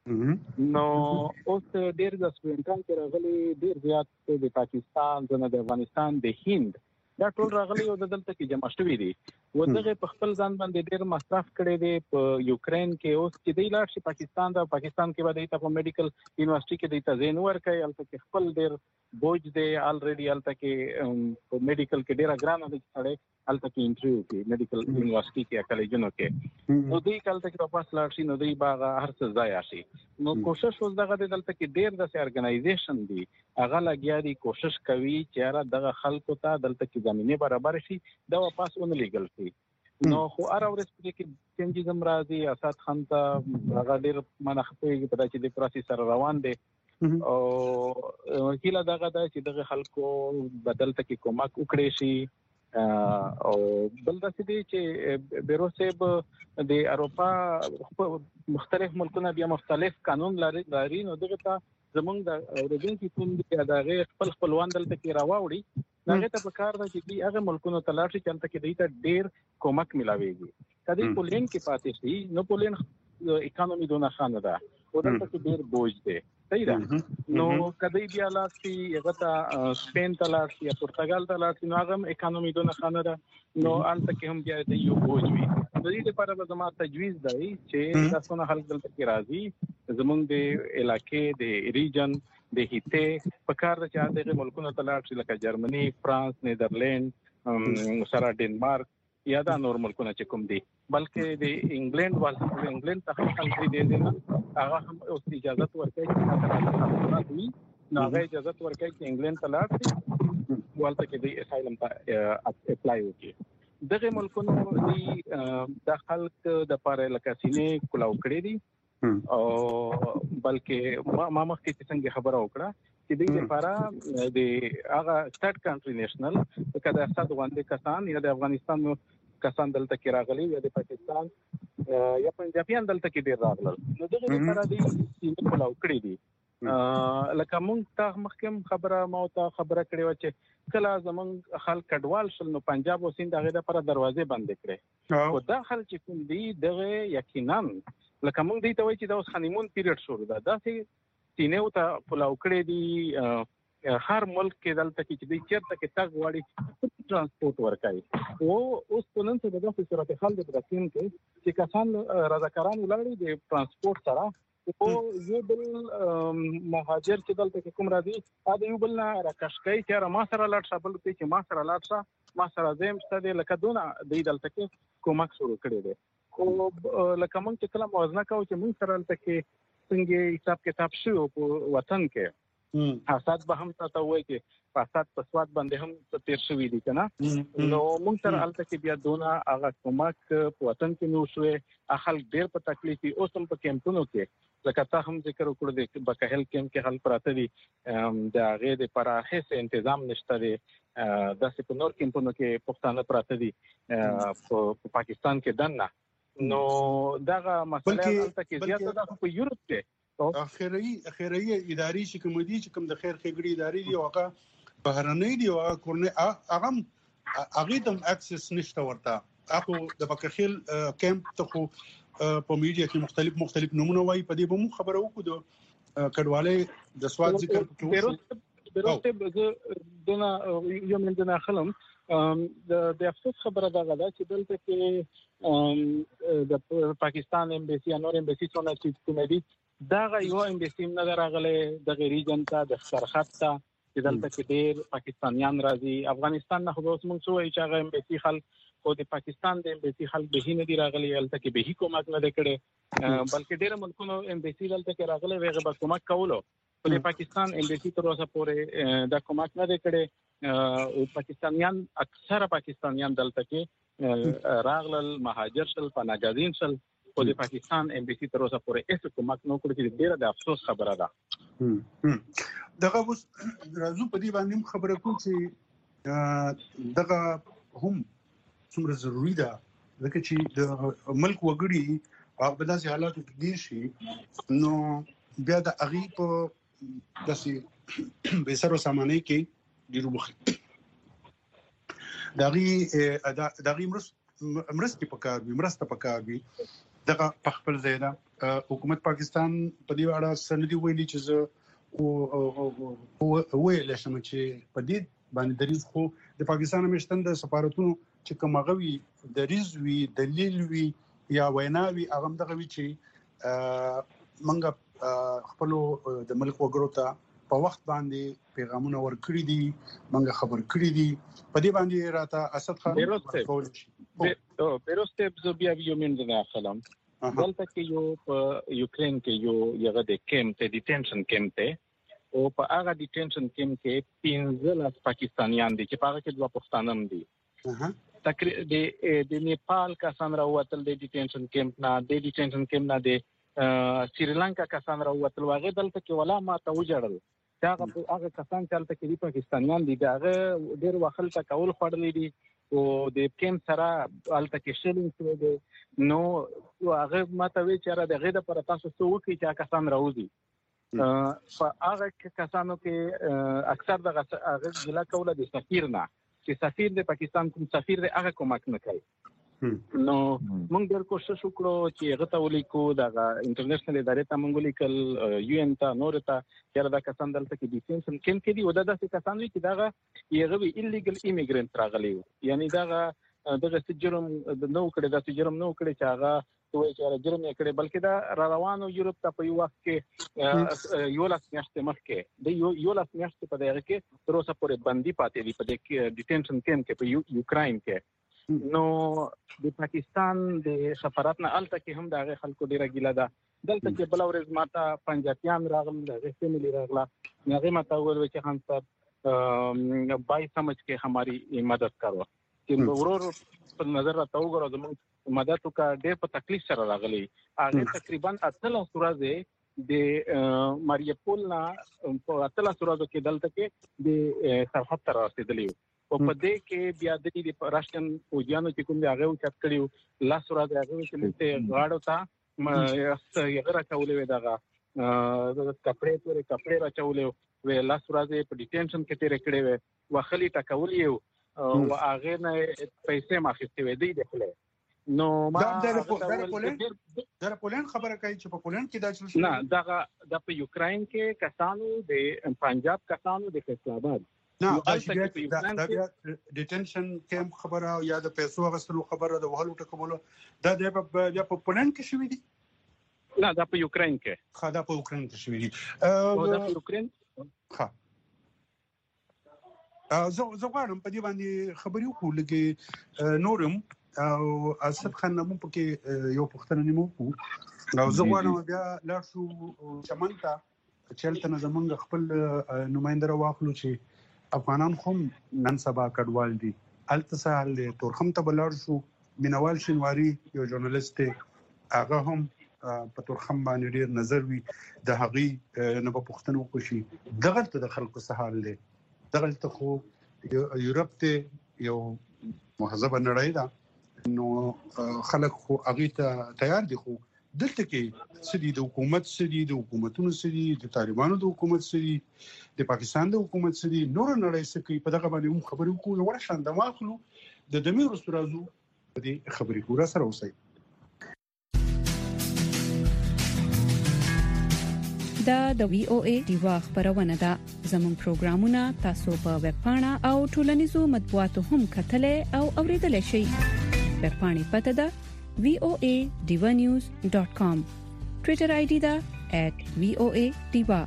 نو اوس ډیر د سټوډنټان کې راغلي ډیر زیات د پاکستان د افغانستان د هند دا ټول راغلي او دلته کې جمع شوي دي ودغه په خپل ځان باندې ډیر مصرف کړي دي په یوکرين کې اوس چې دی لاړ شي پاکستان کې به د میډیکل یونیورسيټي کې د تزین ورکړي الته کې خپل ډیر بوج دی الریډي الته کې میډیکل کې ډیر ګران دي چې الته کې انټرویو کې میډیکل یونیورسيټي کې کالجونو کې نو دوی کالته کې واپس لاړ شي نو دوی باغ هر څه ځای شي نو کوشش اوس دغه دلته کې ډیر د ارګنایزیشن دی هغه لګیا دي کوشش کوي چې را دغه خلکو ته دلته کې زمينه برابر شي دا واپس اون لیګل شي نو خو ار اورس کې چینجز هم راځي اسد خان ته هغه ډیر منخته کې پتا چې د پروسس سره روان دي او کله دغه چې دغه خلکو بدل ته کې کومک وکړي شي او بل د دې چې بیروسب د اروپا مختلف ملکونه بیا مختلف قانون لري نو دغه ته زمونږ د اوریدونکو کوم د هغه خپلوان دلته کې راوړي هغه ته په کار ده چې هغه ملکونو ته لاړ شي چې دلته کې د ډیر کومک ملاويږي کدی پولینډ کې پاتې شي نو پولینډ اکانومي دونه خانه ده او دلته کې ډیر بوج دی صحیح ده نو کدی بیا لاستي هغه ته سپین ته لاستي یا پرتګال ته لاستي نو هغه اکانومي دونه خانه ده نو الته کې هم بیا د یو بوج وي د دې لپاره به زموږ تجویز دی چې تاسو نه خلک دلته کې راځي زمونږ د علاقې د ریجن د هیته په کار چې هغه ملکونو ته لاړ شي لکه جرمني فرانس نیدرلند سره ډنمارک یا دا نور ملکونه چې کوم دي، بلکې د انګلند څخه خلک دي هغه هم اوس اجازه ورکوي چې نو هغه اجازه ورکوي چې انګلند ته لاړ شي ولته کې د اسایلم ته اپلای وکړي. دغه ملکونو د خلک د پاره لکه سینې کلاو کړی دي او بلکې ما مخکې څنګه خبره وکړه چې د لپاره د هغه ثird country national کله اساس باندې کسان یا د افغانستان کسان دلته کې راغلي یا د پاکستان یا پنجابیان دلته کې ډیر راغلل، نو دغه لپاره د سینې کلاو کړی دي. لکه مونږ ته مخکې خبره کړې و چې کله زمونږ خلک کډوال شل نو پنجاب او سیند هغه لپاره دروازې بندې کړې او دا خلک چې کوم دي دغه یقینا لکه مونږ دی ته وایي چې دا اوس هانیمون پیریډ شروع ده، داسې سینې ته پلاو کړی دي هر ملک کې دلته کې چې دوی چېرته کې تګ غواړي ترانسپورټ ورکوي. اوس په نن څه د داسې صورت حال دی په سیند کې چې کسان رضاکاران ولاړي د ترانسپورټ سره او یو بل مهاجر چې دلته کې کوم راځي دا یو بل نه راکش کوي چې ما سره لاړ شه، بل چې ما سره لاړ شه، ما سره زم ستاسو لکه دونه د دلته کې کومک شروع کړی دی. او لکه موږ چې کله موازنه کوو چې موږ سره دلته کې څنګه حساب کتاب شو په وطن کې اساس به هم تاسو وایي چې فساد په سواد باندې هم تیر شوی دي کنه، نو موږ سره دلته کې بیا دونه هغه کومک په وطن کې نو شوې اخل ډیر په تکلیف او سم په کیمپونو کې لکه تاسو هم ذکر وکړو د بکهل کیمپ کې حل پراته دي د هغه د پر هیڅ تنظیم نشته دي، د سپه نور کیمپونو کې پښتانه پراته دي په پاکستان کې دنه، نو دغه مسله دلته کې زیاته ده په یورپ کې اخیری اداري چې کوم دي چې کوم د خیر خګړي اداري دي هغه بهرنۍ دي او کورنۍ هغه د اکسس نشته ورته اخو د بکخیل کیمپ ته خو په میډیا کې مختلف نمونه وایي په دې به مو خبرو وکړو د کډوالۍ د سواد ذکر کوو بیروته دنا یو من دنا خلم د افسوس خبره ده چې دلته کې د پاکستان ایمبیسی یا نور ایمبیسی څونه چې کوم دي دا یو ایمبیسی نه راغله د ریجن ته د سرحد ته چې دلته کې ډېر پاکستانیان راځي، افغانستان نه خو اوس موږ سوې چې هغه ایمبیسی خلک خو د پاکستان د ایمبیسی خلک به نه دی راغلي، دلته کې به هیڅ کومک نه کړي، بلکې ډېر ملکونو ایمبیسی دلته کې راغلي ویغه به کومک کولو، په پاکستان ایمبیسی تر اوسه پورې دا کومک نه کړي او پاکستانیان اکثره پاکستانیان دلته کې راغلل مهاجر شل پناهګزین شل او د پاکستان ایمبیسی تر اوسه پورې هیڅ کومک نه کړی، چې ډیره د افسوس خبره ده. دغه اوس راځو په دې باندې خبره کوم چې دغه هم څومره ضروری ده ځکه چې د ملک وګړي په داسې حالاتو کې دي شي نو بیا د اغي په داسې به سره سامانه کې ډیرو مخ دغه مرسته پکار وي دغه په خپل ځای ده حکومت پاکستان په دې اړه سندې ویلي چې زه ویل شم چې په دې باندې دریز خو د پاکستان مشتن د سفارتونو چې کومغوي دریز وی دلیل وی یا ویناوي هغه دغه وی چې منګه خپل د ملک وګړو ته په وخت باندې پیغامونه ورکړي دي، منګه خبر کړي دي، په دې باندې راته اسد خان کول شي. بیروسته بیا یو من نه خلم دلته کې یو په یوکرين کې یو د کیمپ ته ډیټنشن کیمپ ته او په هغه ډیټنشن کیمپ کې 15 پاکستانیان دي چې په هغه کې دوه پښتانه هم دي. تقریبا د نیپال کسان راوتل د ډیټنشن کیمپ نه، د ډیټنشن کیمپ نه د سریلانکا کسان راوتل، واغې دلته کې ولا ما ته وجړل دا هغه کسان چې دلته کې پاکستانیان دي دا ډېر وخت ته کول خړلې دي او د کیمپ سره دلته کې شلین شوی دی، نو هغه ماته وی چې را دغه د پر تاسو څو کې چې کسان راوځي په هغه کسانو کې اکثر دغه هغه ځلا کوله د سفیر نه چې سفیر د پاکستان کوم سفیر دی هغه کومک نه کوي، نو موږ ډېر کوشش وکړو چې هغه ته ولیکو دغه انټرنیشنل ادارې ته موږ لیکل یو ان ته نور ته چې دا کسان دلته کې ډیټنشن کیمپ کې دي او دا داسې کسان وي چې دغه یغه ایلیګل ایمیګرنټ راغلي، یعنی دغه سجرم نو کړی چې هغه وایي چې جرم یې کړی، بلکې دا روانو یورپ ته په یو وخت کې یو لاس میاشتې مخکې د یو لاس میاشتې په دغه کې تر اوسه پورې بندي پاتې دي په دې ډیټینشن کیمپ کې په یوکرين کې. نو د پاکستان د سفارت نه الته کې هم د خلکو ډیره ګیله ده. دلته چې بل ورځ ماته پنجابیان راغلل، د فیملی راغله، هغه ماته وویل چې خان صاحب بای سمجھ के हमारी मदद करो چې ورور په نظر راته وګورو زموږ مدد وکړه. ډېر په تکلیف سره راغلی. هغه تقریبا 18 ورځې د ماریوپول نه په 18 ورځو کې دلته کې د سرحد ته رسیدلی او په دې کې بیا د راشن فوجیانو چې کوم دی هغه چت کړیو لاس ورځ هغه چې ته غاړو ته یې راچولې وې دغه کپڑے راچولې وې، لاس ورځ په ډیټینشن کې تیر کړې وې، وخلی ټکولې او هغه نه پیسې ماخستې وې دی دخله. نو ما دا پولند خبره کوي چې په پولند کې دا چل نه دا په یوکرين کې کسانو د پنجاب کسانو د فیصل آباد نه دا ډیټینشن کیمپ خبره یا د پیسو غسلو خبره د وهلو ټکولو دا په پولند کې شوې دي. نه دا په یوکرين کې خا دا په یوکرين کې شوې دي. او دا په یوکرين ها زه غواړم په دې باندې خبرې وکړو لکه نورم او اسد خان نوم پکې یو پښتنه نیمو کو او زه غواړم بیا لاړ شو چمن ته چلته زمونږ خپل نمائنده واخلو چې افغانان هم نن سبا کډوال دي. التسال تورخم ته بلار شو مینوال شینواری یو ژورنالیست هغه هم په تورخم باندې ډیر نظر وی د هغې نه په پښتنو کوشي دغه ته د خلکو سهال دي. دغه ته خو یورپ ته یو مهذبه نړۍ ده، نو خلک خو هغه ته تیار دي. خو دلته کې سدي د حکومت سدي د حکومتونو سدي د طالبانو د حکومت سدي د پاکستان د حکومت سدي نور نړۍ سکه په دغه باندې هم خبرې وکړو. ورته شاند واخلو د دمیر استرازو په دې خبرې کورا سره اوسئ. دا د وی او ای دیوا خبرونه ده. زموږ پروګرامونه تاسو په ویب پاڼه او ټولنیزو مطبوعاتو هم کتلې او اوریدلای شئ. ویب پاڼې پته ده voanews.com. ټوئیټر آی ډي ده @voadiva.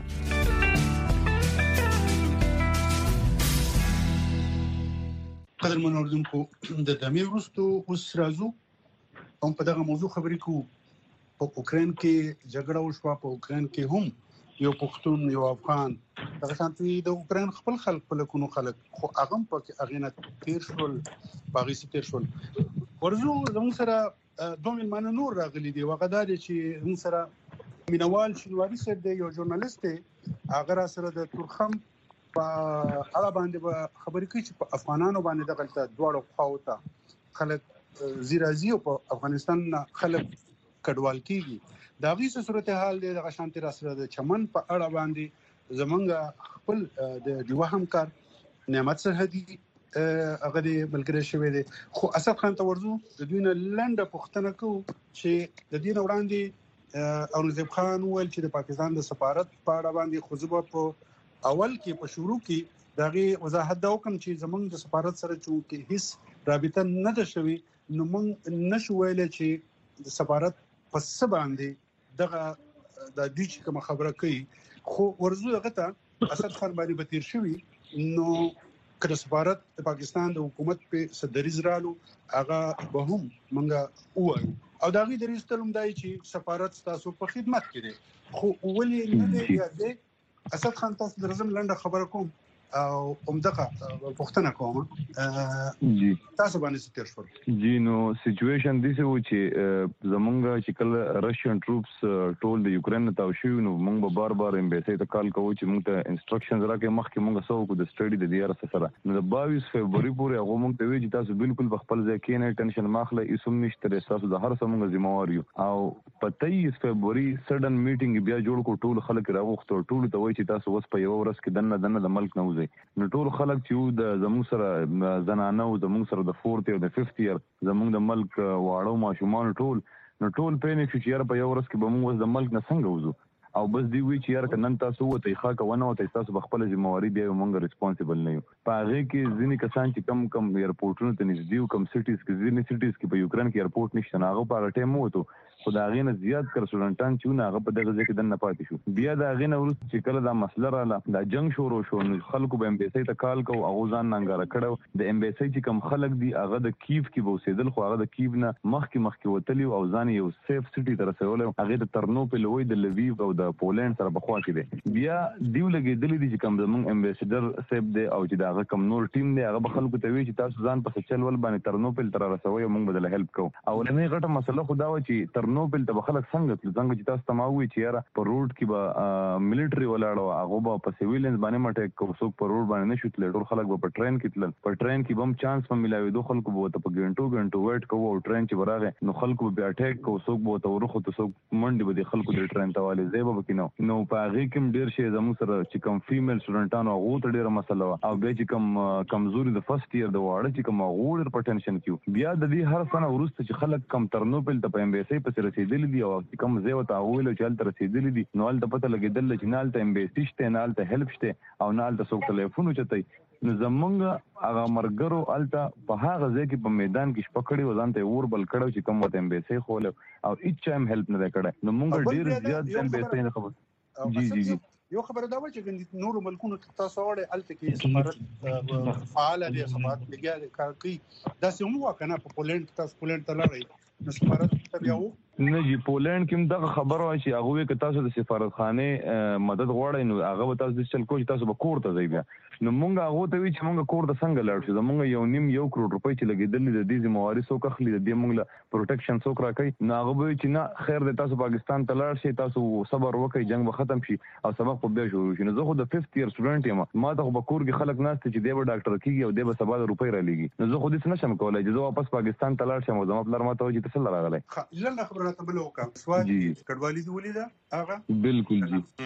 قدر منوردونکو د دمیر وروستو اوس راځو هم په دغه موضوع خبرې کوو. په اوکرين کې جګړه وشوه، په اوکرين کې هم یو پښتون یو افغان دغه شانتي د اوکرين خپل خلک په لکونو خلک خو هغه په اغینه تیر شول باغی تیر شول. ورزو زموږ سره دوه ملمانه نور راغلي دي. وغدار چې زموږ سره مینوال شینواری سره د یو ژورنالیست هغه را سره د تورخم په اړه باندې خبرې کوي چې په افغانانو باندې دغه دواړو خواوته خلک زیرازي او په افغانستان خلک کډوال کیږي. دا غي صورتحال د غشانتي را سره د چمن په اړه باندې زمونږ خپل د دیوه همکار نعمت سرحدي هغه د ملګری شوی دی. خو اسد خان ته ورزو د دوی نه لنډه پوښتنه کوو چې د دین وړاندې اورنګزیب خان ویل چې د پاکستان د سفارت په اړه باندې خو زبر په اول کې په شروع کې دغه وضاحت دا وکم چې زمونږ د سفارت سره چې هیڅ رابطه نه ده شوی، نو موږ نشو ویل چې د سفارت پس باندې دغه د دې چې کوم خبره کوي. خو ورزو هغه ته اسد خان باندې به تیر شوی، نو کله سفارت د پاکستان د حکومت په صدریز رالو هغه به هم منګه وایو او دا غي د رښتلم دای چې سفارت تاسو په خدمت کې دي. خو ولې نه دی یاده اسد خان تاسو درزم لنډه خبره کوم او همدغه پښتنه کوم تاسو باندې ستیر شول. جی نو سچويشن دي سه و چې زمونږ چې کله راشین ټروپس ټول د یوکرين ته شو، نو موږ به بار امبیسي ته کال کوو چې موږ ته انسټرکشنز راکې مخکې موږ سو کو د سټډي د ډیر سره. نو د 22 فبراير پورې هغه موږ ته وی چې تاسو بالکل خپل ځای کې نه ټینشن ماخله ایسوم نشته، تاسو د هر څه موږ ذمہوار یو. او په 23 فبراير سډن میټینګ بیا جوړ کو، ټول خلک راغوښتو، ټول ته وی چې تاسو وس په یو ورځ کې دنه د ملک نه وځي. نو ټول خلک چې د زموږ سره زنانه او زموږ سره د 4th او د 5th ایئر زموږ د ملک واړو ماشومان ټول پېنې چې یار په یو ورځ کې به موږ د ملک نه څنګه وځو. او بس دی وی چې یار کنن تاسو وته ښه کوونه او تاسو په خپل ذمہواری دی موږ ریسپانسیبل نه یو. په هغه کې ځینې کسان چې کم ایرپورټونو ته نږدې کم سټیز کې ځینې سټیز کې په یوکرين کې ایرپورټ نشته، هغه په هغه ټیم وته خدای غینه زیات کړ سټوډنټان چې هغه په دغه ځای کې دنه پاتې شو. بیا دا غینه ورس چې کله دا مسله رااله دا جنگ شروع شو نو خلکو به امبیسي ته کال کو او ځان ننګاره کړو. د امبیسي چې کوم خلک دي هغه د کیف کې بوسیدل خو هغه د کیف نه مخکې وتلی او ځان یو سیف سټي ته رسول. هغه د ترنوپل وای د لویو او د پولند سره بخوا کې دي. بیا دیو لګیدل دي چې کوم زمونږ امبیسډر سیب دی او چې دا کوم نور ټیم دی هغه خلکو ته وی چې تاسو ځان په چل ول باندې ترنوپل تر رسوي او موږ بدله هیلپ کوو. او لمه غټه مسله خدا و چې ترنوپل ته خلک څنګه چې تاسو تماوي چې یاره په روډ کې به ملټري ولاړو هغه به په سیویلنس باندې مټیک کو څوک په روډ باندې نشوت ټول خلک به په ټرین کې تلل. په ټرین کې بم چانس په ملاوي دوه خلکو به ته په ګنټو ویټ کوو او ټرین چې براغه نو خلکو به اٹیک کو څوک به ته ورخه ته څوک منډي به خلکو د ټرین ته والي زیبه وکینو. نو په هغه کې ډیر شي زموږ سره چې کوم فیمیل سټوډنټانو هغه ته ډیره مسله او بیا چې کوم کمزوري د فرست ایئر د واړه چې کوم هغه په ټینشن کې بیا د دې هر سنه ورسته چې خلک کم ترنوپل ته په امبیسي په رسیدل دي او کوم ځای وته ویل چې هلته رسیدل دي نو هلته پته لګیدل چې نه هلته امبیسي شته نه هلته هیلپ شته او نه هلته څوک ټلیفون چتای. نو زمونږ هغه مرګرو هلته په هغه ځای کې په میدان کې شپه کړي و ځانته اور بل کړو چې کوم وته امبیسي خول او هیڅ هم هیلپ نه کړي. نو مونږ ډیر زیات امبیسي نه خبر جی یو خبره دا و چې نور ملکونو تاسو وړه الته کې سفارت فعال دي سفارت لګیا کار کوي دا سمو کنه په پولند تاسو پولند ته لاړی نو سفارت ته بیا نه جی پولند کې دغه خبره وای چې هغه کې تاسو د سفارتخانه مدد غواړئ نو هغه تاسو د چل کوی تاسو به کور ته ځئ. بیا نو مونږ هغه ته وی چې مونږ کور ته څنګه لاړ شو زمونږ 1.5 کروڑ روپۍ چې لګیدل د دې ذمہواری سو کخلی د دې مونږ له پروټیکشن سو کرا کوي. نو هغه وی چې نه خیر د تاسو پاکستان ته لاړ شئ تاسو صبر وکړئ جنگ به ختم شي او سبق په بیا شروع شي. نو زه خو د 5th ایئر سټوډنټ یم ما ته په کور کې خلک ناست چې دی به ډاکټر کیږي او دی به سبا د روپۍ را لګي. نو زه خو دې نشم کولای چې زه واپس پاکستان ته لاړ شم او زما پلار ما ته وایي چې څه راغلی لنډه خبره ته بل وکم سوال کډوالي دی ولیدا هغه بالکل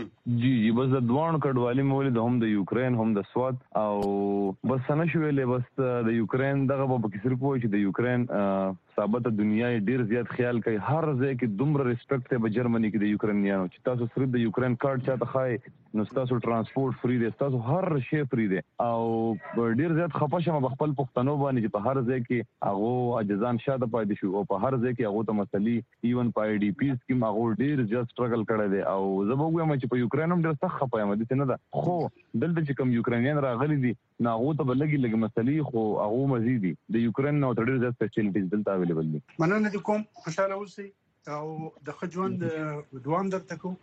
جی بس د دوان کډوالي مولید هم د یوکرين هم د سواد او بس نه شویلې بس د یوکرين دغه په کې صرف وایي چې د یوکرين ثابت دنیا ډیر زیات خیال کوي هر ځای کې دومره ریسپیکټ ته په جرمني کې د یوکرینیانو چې تاسو صرف د یوکرين کارت چاته خای نو تاسو ترانسپورت فری دی تاسو هر شی فری دی او ډیر زیات خپشه ما خپل پښتنو باندې چې په هر ځای کې هغه اجزان شاته پاتې شو او په هر ځای کې هغه ته مسلې ایون پای ډی پی کې هغه ډیر زیات سټرګل کړی دی او زه به وایم چې په یوکرين هم ډیر سخت خپایم دي نه ده خو دلته چې کوم یوکرینیان راغلي دي نو هغه ته لګي مسلې خو هغه مزيدي د یوکرين نو ډیر زیات فیسیلیټیز دلته اویلیبل دي. مننه کوم خوشاله اوسئ او د خجوند دوام درته کو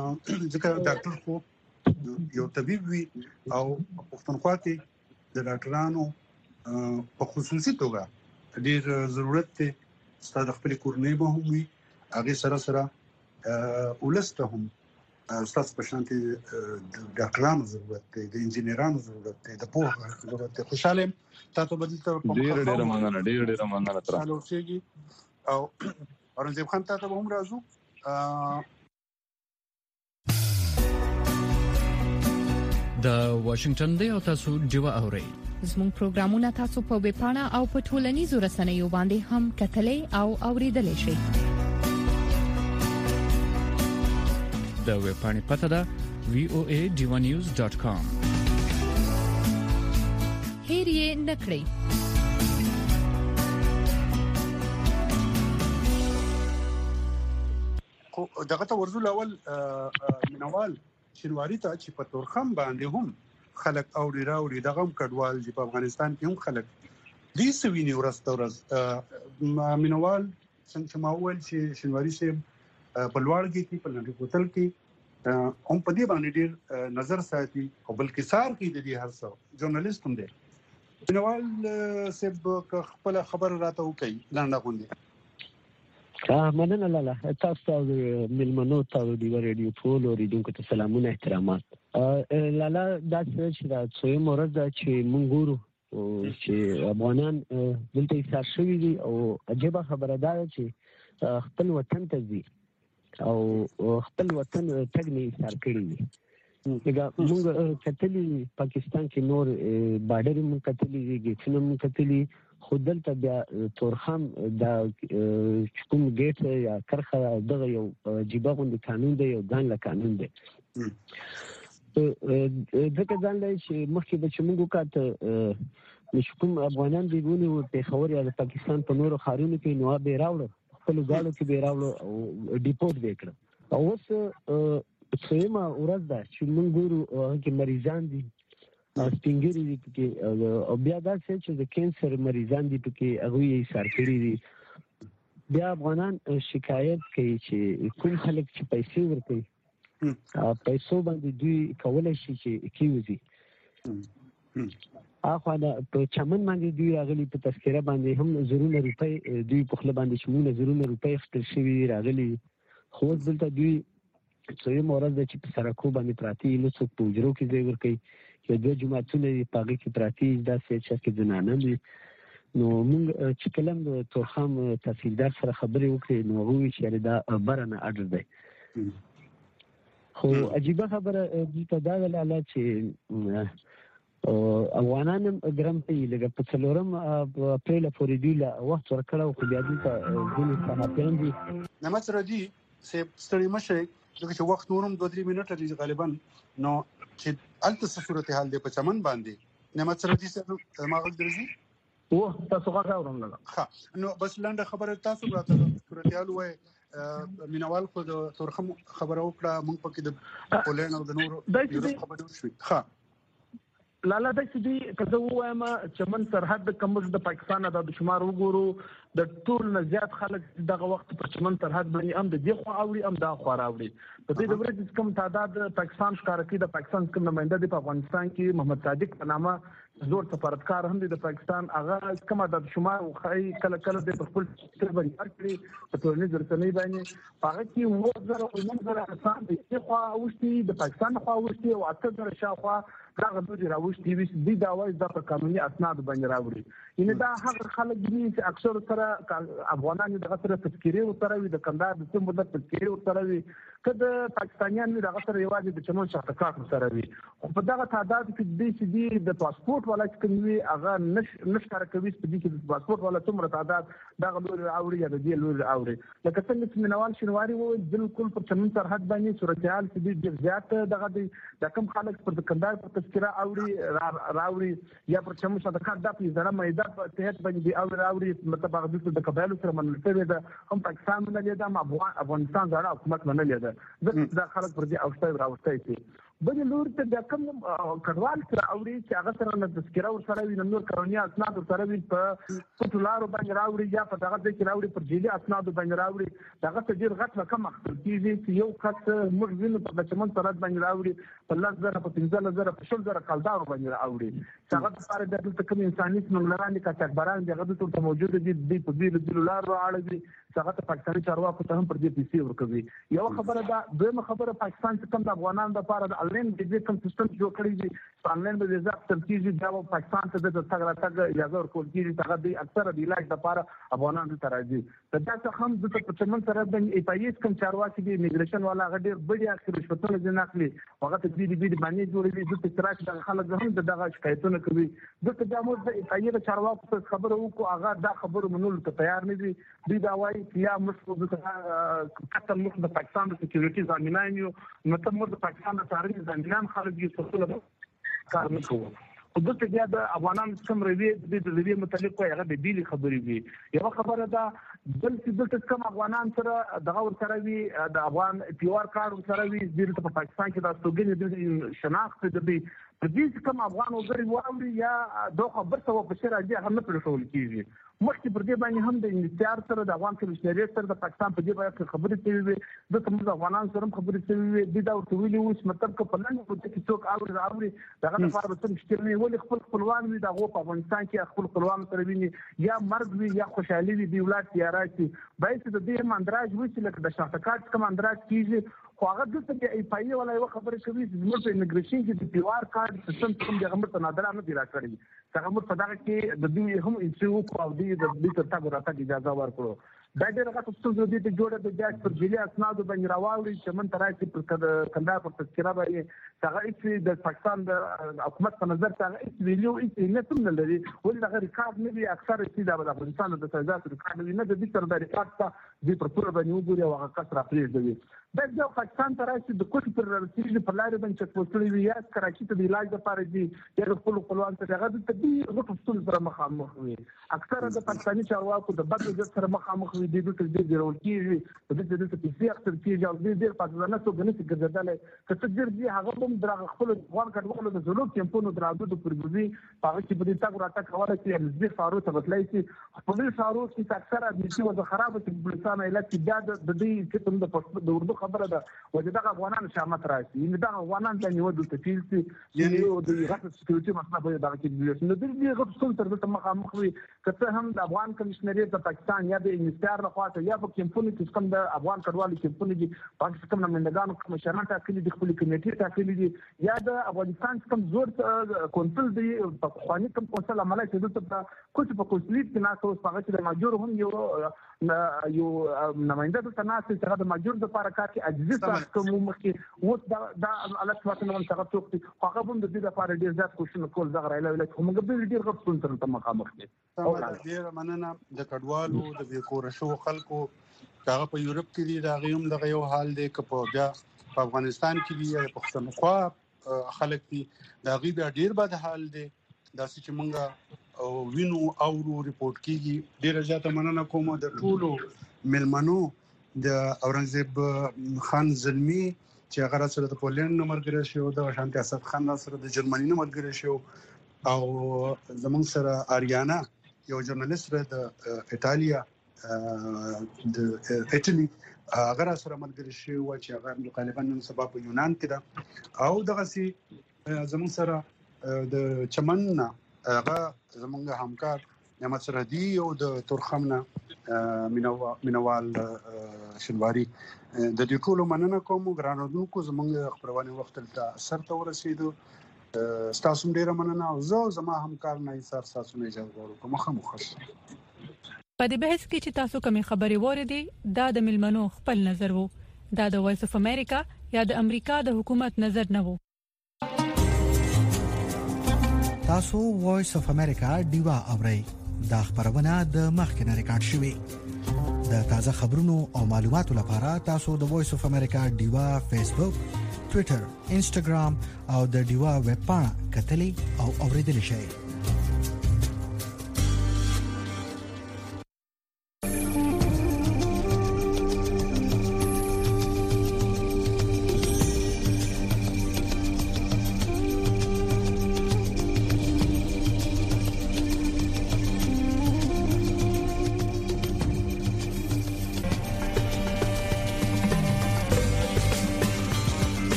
ځکه ډاکټر خو یو طبيب وي او پښتونخوا کې د ډاکټرانو په خصوصي توګه ډیر ضرورت دی ستاسو خپل کورنۍ به هم وي هغه سره ولسته هم ستاسو په شان کې د ډاکټرانو ضرورت دی د انجینرانو ضرورت دی د پوهه ضرورت دی. خوشاله تاسو بدل ته ډیر مننه ډیر مننه تر او اورنګزیب خان ته هم راځو. د واشنگټن دی او تاسو جوا اورئ زموږ پروګرامونه تاسو په ویب پاڼه او په ټولنیزو رسنیو باندې هم کتلای او اوریدلای شئ. د ویب پاڼې پته ده voadivanews.com. هیر یې نکړئ. دغه ته ورزول اول منوال شنواری ته چې په تورخم باندې هم خلک اوړي راوړي دغه کډوال چې په افغانستان کې هم خلک دې سویني ورستورز منوال څنګه ما ول چې شنواری سه په لوړګي کې په لنډ کوتل کې هم په دې باندې ډیر نظر ساتي او بلکې سار کې د دې هر څو ژورنالیست هم دي. منوال سه خپل خبر راته وکي لاندې غونډه مننه لاله تاسو ملمنو تاسو دی ریډیو ټول اوریدونکو ته سلامونه احترامات. لاله دا چې دا څو مرزه چې مونږ ګورو چې افغانان دلته ایستل شوي دي او عجیب خبره ده چې خپل وطن ته ځي او خپل وطن تګ نه ایستل کړي دي. دغه مونږ کتلي پاکستان کې نور بارډر مونږ کتلي دي ګیټونه مونږ کتلي خو دلته بیا تورخم د کوم ګیټ یا کرخه دغه یو جيبه غوندي قانون دی یو ځان له قانون دی. دغه ځان له چې مخکې به چې موږ کاته کوم افغانان دی ګونی په خبر یا د پاکستان په نورو خارونو کې نو به راوړو خپل غاړو کې به راوړو او ډیپورټ وکړو. اوس څومره ورځ ده چې موږ ګورو چې مریضان دي سپینګری دي پکې او بیا دا چې د کینسر مریضان دي پکې هغه یې سر کړی دي. بیا افغانان شکایت کوي چې کوم خلک چې پیسې ورکوي پیسو باندې دوی کولای شي چې کیوزي اخو دا په چمن باندې دوی راغلي په تذکره باندې هم زرونه روپۍ دوی په خپل باندې شمول زرونه روپۍ خپل شوی راغلي. خو دلته دوی څومره مرز چې په سرکو باندې پراتی نو څوک په وجرو کې ځای ورکوي چې د جماعتونو په هغه کې پراتی دا چې چې زنانه دي. نو موږ چې کلم د تورخم تحصیلدار سره خبرې وکړې نو هغه چې دا برنه اډر دی. خو عجیبه خبره دې دا ولاله چې افغانان ګرام په لګه په څلورم اپریل پورې دی لا وخت ورکړو خو بیا دې ځینې صحافیان دي نعمت ردی سه ستړي مشه دغه چې وخت نورم 2-3 منټه لري غالبا نو چې الته صورتحال دی په چمن باندې نعمت ردی سره ما غل درځي او تاسو غواړئ ورنګه ها نو بس لاندې خبره تاسو راته صورتحال وای مینوال خو د تورخم خبره وکړه موږ پکې د پولند او د نورو خبرو شوي. ها لالا د چې کله وایم چمن سرحد کومز د پاکستان د شمار وګورو د ټول نه زیات خلک دغه وخت په چمن سرحد باندې هم د دې خو اوړي هم دا خو راوړي. په دې ډول چې کوم تعداد پاکستان ښکار کوي د پاکستان کوم نماینده دی په افغانستان کې محمد صادق په نامه زور سفارتکار هم دی د پاکستان هغه کومه د شمار خای کله کله د خپل ستر باندې کړی په ټولنیز رسنۍ باندې هغه کې وزره او منظره انسان د خو اوستي د پاکستان خو اوستي او اته شاوخوا دا غوډي راوستي وي دا وایي د قانوني اسناد باندې راوړي. یعنی دا هغه خلک دي چې اکثر سره افغانان دغه سره تذکيري او سره وي د کندهار د سیمو د تذکيري او سره وي کله پاکستانیان دغه سره یوازې د چمن شخصیت سره وي. خو په دغه تعداد کې د پاسپورت ولا چې کوي هغه نشکاره کوي په دې کې د پاسپورت ولا څومره تعداد دغه لوري راوړي یا د دې لوري راوړي. لکه څنګه چې منوال شنواري وو بالکل پر چمن سرحد باندې صورتحال چې ډېر زیات دغه د کم خلک پر کندهار په تذکره راوړي یا پر چمن شخصیت د زړه مېده په تهت باندې راوړي مطلب هغه د قبایلو سره منلته ده هم پاکستان نه لیدا افغانستان زړه حکومت نه لیدا دا خلک پر دې اوسته راوستي شي. بل لور ته د کوم کډوال سره اوري چې هغه سره د تذکره ور سره وي نور قانوني اسناد ور سره وي په ټولارو باندې راوړي یا په دغه ځای کې راوړي پر جیلي اسناد باندې راوړي دغه ته ډیر غټ رقم اخیستل کیږي چې یو کس موږ وینو په چمن سرحد باندې راوړي په 10,000 په 15,000 په 16,000 کالدار باندې راوړي هغه لپاره د دلته کوم انساني منګلران دي کاټبران دغه ټول موجود دي د په دې دولار راړي هغه ته پاکستاني چارواکو ته هم پر دې پیسې ورکوي. یو خبره ده دویمه خبره پاکستان چې کوم د افغانانو لپاره د انلاین ویزا کوم سیستم جوړ کړی دی انلاین ویزا ترتیبي دا پاکستان ته د تګ راتګ اجازه ورکول کیږي هغه د اکثره د علاج لپاره افغانانو ته راځي. دا څه هم د پچمن سره د ایپایس کوم چارواکي دی میګریشن والا هغه ډیر بډي اخر رشوتونه ځنه اخلي هغه ته دې باندې جوړوي د تراک د خلک هم دغه شکایتونه کوي دغه د امر د ایپایس چارواکو څخه خبره وکړو هغه دا خبره منول ته تیار نه دي دوی دا وایي چې یا مسلو د قتل مخ د پاکستان د سکیورټي ضامنان یو مطلب د پاکستان د ساري ضامنان خلک یې څه کار نه کوي. او دغه بیا د افغانان کوم روي د روي متعلق هغه د بیل خبرې وي یو خبره ده دلته کوم افغانان سره دغه ور سره وي د افغان پیوار کار سره وي د پاکستان کې د توګنې د شناخت د په دې کوم افغان وګړي واوري یا دوه خبر څه په شر راځي هغه نه پرېښول کیږي. مخکې پر دې باندې هم د انتشار سره د افغان کمیشنریت سره د پاکستان په دې باندې خبرې کوي د کوم افغانان سره خبرې کوي د دا ورته ویلي اوس مطلب که په لاندې په کې څوک اوري دغه لپاره به څه مشکل نه ولې خپل خپلوان وي دغه په افغانستان کې خپل خپلوان سره ویني یا مرګ وي یا خوشحالي وي د ولادت یا راځي باید د دې مندراج وي چې لکه د شخصیت کوم اندراج کیږي خو هغه د ای پای ولا یو خبره کوي چې موږ په انګریشن کې د پیوار کارت سیستم کوم د غمر ته نادره نه دی راکړی څنګه موږ په دغه کې د دوی هم انټریو کو او د دې تر تا ورته اجازه ورکړو دا ډېر غټ څه د دې جوړه د جاج پر جلی اسناد باندې راوړي چې من ترای په کندهار په تذکره باندې څنګه چې د پاکستان د حکومت په نظر څنګه ویلو نه څه نه لري ولې دا ریکارډ نه دی اکثر چې د افغانستان د سزا ریکارډ نه د دې تر د ریکارډ ته د پرتور باندې وګوري او هغه کس راپریږ دی د پاکستان ترای چې د کوټ پر رسیدي په لارې باندې چې پوسټلي وي یا کراچي ته د علاج لپاره دي یا د خپل خپلوان ته هغه د دې غوښتل سره مخامخ وي اکثر د پاکستاني چارواکو د بدل سره مخامخ وي وي د دې د ډیرول کیږي د دې د پیسې اکثر کیږي او د دې پاکستان څخه غني ګرځیدل کته دې هغه هم درغه خپل افغان کډوالو د زلو کمپونو درادو د پرګوزي هغه چې په دې تاګ راټه کوله چې د فارو ته بدلای شي خپل فارو چې اکثر د وضع خراب چې بلسان علاج چې د دې کتم د اردو خبره ده وجدغه افغانان شامت راشي دا افغانان ته نیو د تفصیل چې یعنی د غټ سکیورټي مسله به دا کې د دې غټ څون تر څه مخامخ وي کته هم د افغان کمشنریت د پاکستان یا د انګلیسار له خوا یا په کمپونی کې کوم د افغان کډوالو کمپونی دي پاکستان نه مندګانو کوم شران ټاکلي دي خپل کمیټې ټاکلي دي یا د افغانستان کوم زور کونسل دی په خواني کوم کونسل عمله چې د کوڅه په کوڅلیت کې ناسو هغه چې د ماجور هم یو نماینده د تناسب چې د ماجور د لپاره کار کې عجزي تاسو کوم مخکې و دا الګ څه نو څنګه توختي هغه هم د دې لپاره ډیر ځات کوشش کول زغ راځي ویل چې موږ ډیر غوښتل تر ته مخامخ دي ډیر مننه د کډوالو د بیکور شو خلکو هغه په یورپ کې دي دا غيوم د یو حال دی که په بیا په افغانستان کې دي یا پښتونخوا خلک دي دا غي بیا ډیر بد حال دی دا چې مونږه وینو او ریپورت کیږي ډیر زیاته مننه کوم د ټولو ملمنو د اورنګزیب خان زلمی چې هغه سره د پولند نمبر شو د شانتي اسد خان سره د جرمني نمبر شو او زمون سره اریانا یو ژورنالیست د ایتالیا د ایتالي هغه سره ملګری شو چې هغه غالبا نن سبا په یونان کې ده او دغه سي زمون سره د چمن هغه زمونږ همکار نعمت سردي او د تورخمنه مینوال شنواری د دې ټولو مننه کوم ګرانودونکو زمونږ خبرونه وخت ته اثر ته ورسېدو تاسو ډیره مننه او زما همکار نه ایثار تاسو نه اجازه غواړم کوم خموخص په دې بحث کې چې تاسو کومې خبرې وریدي دا د ملمنو خپل نظر وو دا د وایس اف امریکا یا د امریکا د حکومت نظر نه وو تاسو وایس اف امریکا دیوا اورئ دا خبرونه د مخکنه ریکارډ شوې د تازه خبرونو او معلوماتو لپاره تاسو د وایس اف امریکا دیوا فیسبوک ټوئیټر انسټاګرام او د دیوا ویب پاڼه کتلې او اوریدل شئ